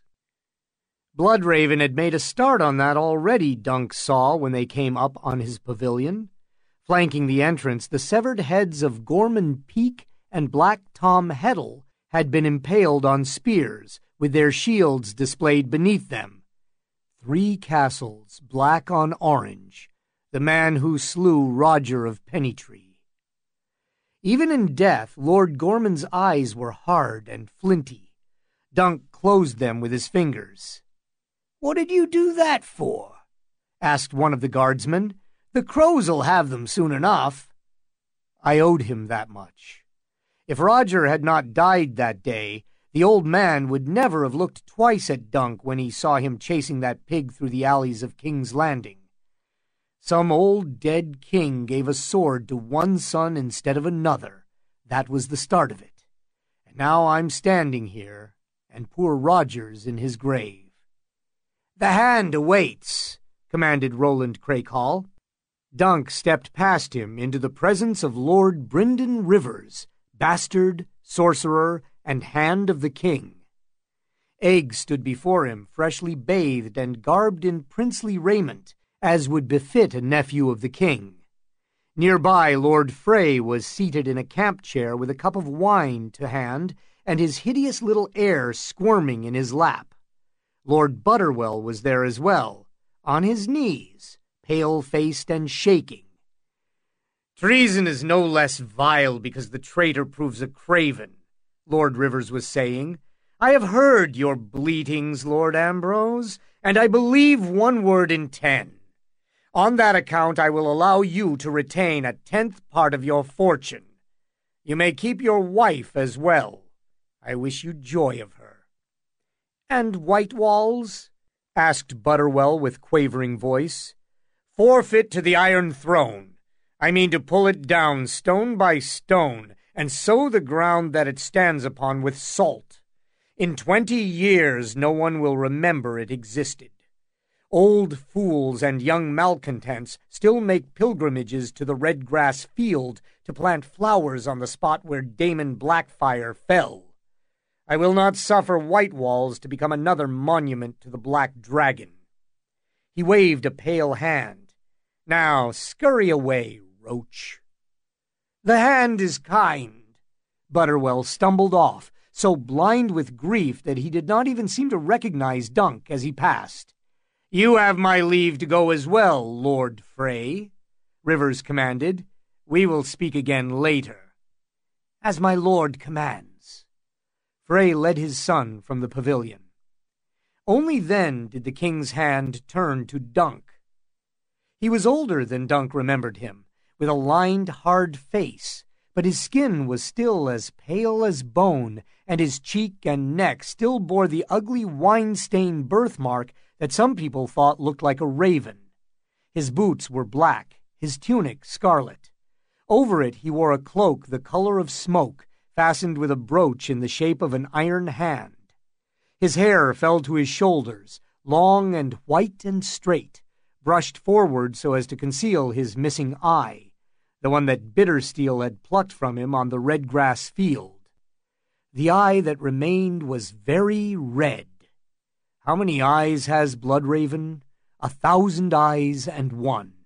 Bloodraven had made a start on that already, Dunk saw when they came up on his pavilion. Flanking the entrance, the severed heads of Gorman Peak and Black Tom Heddle had been impaled on spears, with their shields displayed beneath them. 3 castles, black on orange, the man who slew Roger of Pennytree. Even in death, Lord Gorman's eyes were hard and flinty. Dunk closed them with his fingers. "What did you do that for?" asked one of the guardsmen. "The crows'll have them soon enough." I owed him that much. If Roger had not died that day, the old man would never have looked twice at Dunk when he saw him chasing that pig through the alleys of King's Landing. Some old dead king gave a sword to one son instead of another. That was the start of it. And now I'm standing here, and poor Roger's in his grave. "The hand awaits," commanded Roland Crakehall. Dunk stepped past him into the presence of Lord Brynden Rivers, bastard, sorcerer, and hand of the king. Egg stood before him, freshly bathed and garbed in princely raiment, as would befit a nephew of the king. Nearby, Lord Frey was seated in a camp chair with a cup of wine to hand and his hideous little heir squirming in his lap. Lord Butterwell was there as well, on his knees, pale-faced and shaking. "Treason is no less vile because the traitor proves a craven," Lord Rivers was saying. "I have heard your bleatings, Lord Ambrose, and I believe one word in 10. On that account I will allow you to retain 1/10 part of your fortune. You may keep your wife as well. I wish you joy of her." "And Whitewalls?" asked Butterwell with quavering voice. "Forfeit to the Iron Throne. I mean to pull it down stone by stone, and sow the ground that it stands upon with salt. In 20 years no one will remember it existed. Old fools and young malcontents still make pilgrimages to the red grass field to plant flowers on the spot where Damon Blackfire fell. I will not suffer Whitewalls to become another monument to the Black Dragon." He waved a pale hand. "Now scurry away, roach." "The hand is kind." Butterwell stumbled off, so blind with grief that he did not even seem to recognize Dunk as he passed. "You have my leave to go as well, Lord Frey," Rivers commanded. "We will speak again later." "As my lord commands." Frey led his son from the pavilion. Only then did the king's hand turn to Dunk. He was older than Dunk remembered him, with a lined, hard face, but his skin was still as pale as bone, and his cheek and neck still bore the ugly wine-stained birthmark that some people thought looked like a raven. His boots were black, his tunic scarlet. Over it he wore a cloak the color of smoke, fastened with a brooch in the shape of an iron hand. His hair fell to his shoulders, long and white and straight, brushed forward so as to conceal his missing eye, the one that Bittersteel had plucked from him on the red grass field. The eye that remained was very red. How many eyes has Bloodraven? 1,000 eyes and one.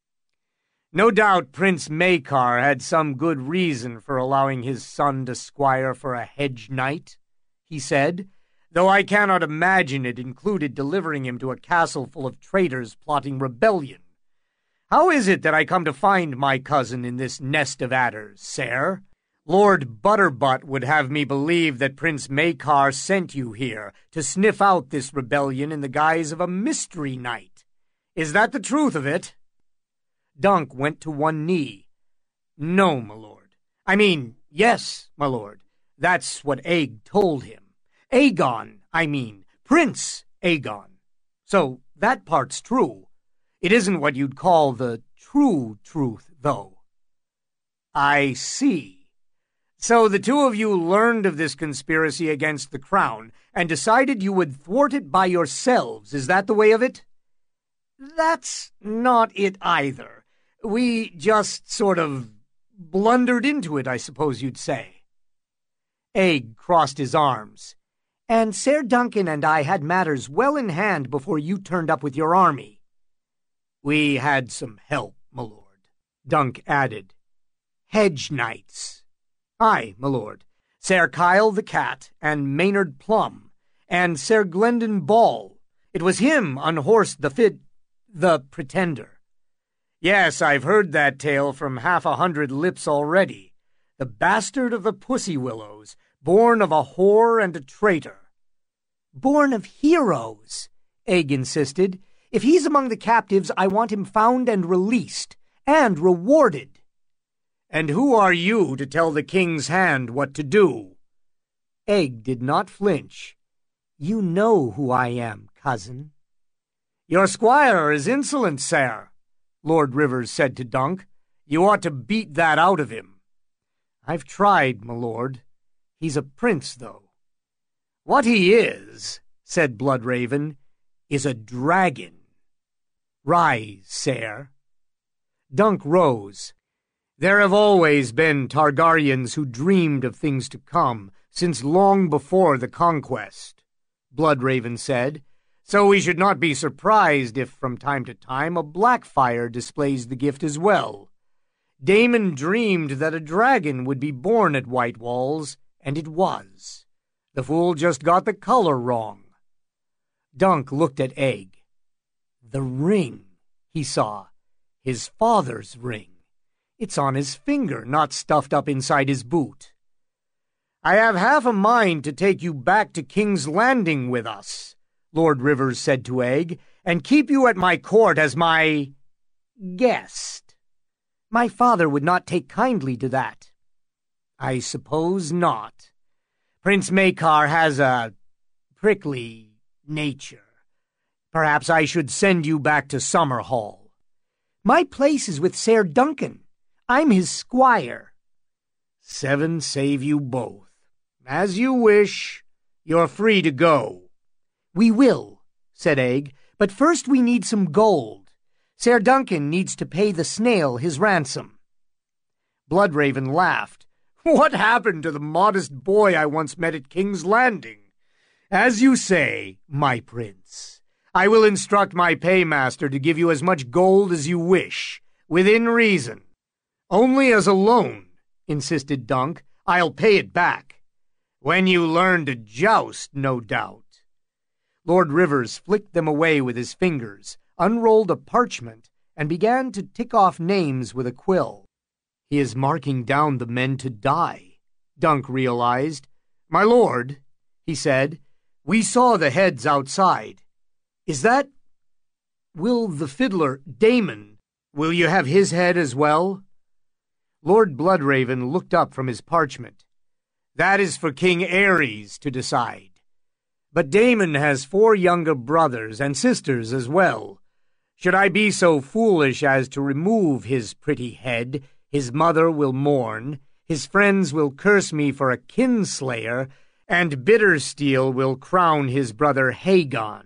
"No doubt Prince Maekar had some good reason for allowing his son to squire for a hedge knight," he said, "though I cannot imagine it included delivering him to a castle full of traitors plotting rebellion. How is it that I come to find my cousin in this nest of adders, sir? Lord Butterbutt would have me believe that Prince Maekar sent you here to sniff out this rebellion in the guise of a mystery knight. Is that the truth of it?" Dunk went to one knee. "No, my lord. I mean, yes, my lord. That's what Egg told him. Aegon, I mean, Prince Aegon. So that part's true. It isn't what you'd call the true truth, though." "I see. So the two of you learned of this conspiracy against the crown and decided you would thwart it by yourselves. Is that the way of it?" "That's not it either. We just sort of blundered into it, I suppose you'd say." Egg crossed his arms. "And Ser Duncan and I had matters well in hand before you turned up with your army." "We had some help, my lord," Dunk added. "Hedge knights." "Aye, my lord. Ser Kyle the Cat, and Maynard Plum, and Ser Glendon Ball. It was him unhorsed the Pretender." "Yes, I've heard that tale from 100 lips already. The bastard of the Pussy Willows, born of a whore and a traitor." "Born of heroes," Egg insisted. "If he's among the captives, I want him found and released, and rewarded." "And who are you to tell the king's hand what to do?" Egg did not flinch. "You know who I am, cousin." "Your squire is insolent, sir." Lord Rivers said to Dunk. "You ought to beat that out of him." "I've tried, my lord. He's a prince, though." "What he is," said Bloodraven, "is a dragon. Rise, sir." Dunk rose. "There have always been Targaryens who dreamed of things to come, since long before the conquest," Bloodraven said, "so we should not be surprised if from time to time a Blackfyre displays the gift as well. Daemon dreamed that a dragon would be born at White Walls, and it was. The fool just got the color wrong." Dunk looked at Egg. The ring, he saw. His father's ring. It's on his finger, not stuffed up inside his boot. "I have half a mind to take you back to King's Landing with us," Lord Rivers said to Egg, "and keep you at my court as my guest." "My father would not take kindly to that." "I suppose not. Prince Maekar has a prickly nature. Perhaps I should send you back to Summerhall." "My place is with Ser Duncan. I'm his squire." "Seven save you both. As you wish. You're free to go." "We will," said Egg, "but first we need some gold. Ser Duncan needs to pay the snail his ransom." Bloodraven laughed. "What happened to the modest boy I once met at King's Landing? As you say, my prince, I will instruct my paymaster to give you as much gold as you wish, within reason." "Only as a loan," insisted Dunk. "I'll pay it back. When you learn to joust, no doubt." Lord Rivers flicked them away with his fingers, unrolled a parchment, and began to tick off names with a quill. "He is marking down the men to die," Dunk realized. "My lord," he said, "we saw the heads outside. Is that... will the fiddler, Daemon, will you have his head as well?" Lord Bloodraven looked up from his parchment. "That is for King Aerys to decide. But Daemon has 4 younger brothers and sisters as well. Should I be so foolish as to remove his pretty head, his mother will mourn, his friends will curse me for a kinslayer, and Bittersteel will crown his brother Haegon.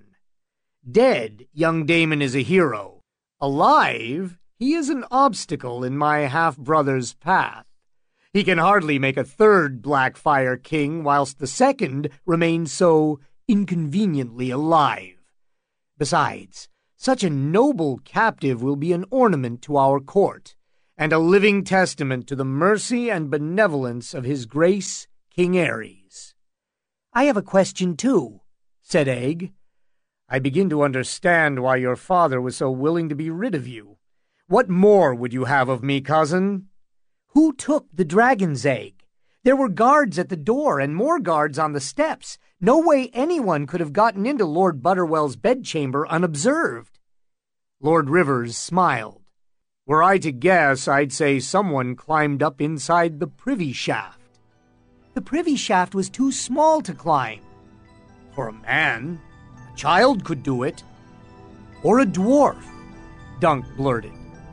Dead, young Daemon is a hero. Alive, he is an obstacle in my half-brother's path. He can hardly make a 3rd Blackfyre king, whilst the 2nd remains so inconveniently alive. Besides, such a noble captive will be an ornament to our court, and a living testament to the mercy and benevolence of his grace, King Aerys." "I have a question, too," said Egg. "I begin to understand why your father was so willing to be rid of you. What more would you have of me, cousin?" "Who took the dragon's egg? There were guards at the door and more guards on the steps. No way anyone could have gotten into Lord Butterwell's bedchamber unobserved." Lord Rivers smiled. "Were I to guess, I'd say someone climbed up inside the privy shaft." "The privy shaft was too small to climb." "For a man. A child could do it." "Or a dwarf," Dunk blurted.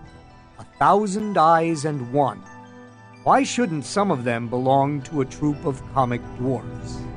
1,000 eyes and one. Why shouldn't some of them belong to a troop of comic dwarfs?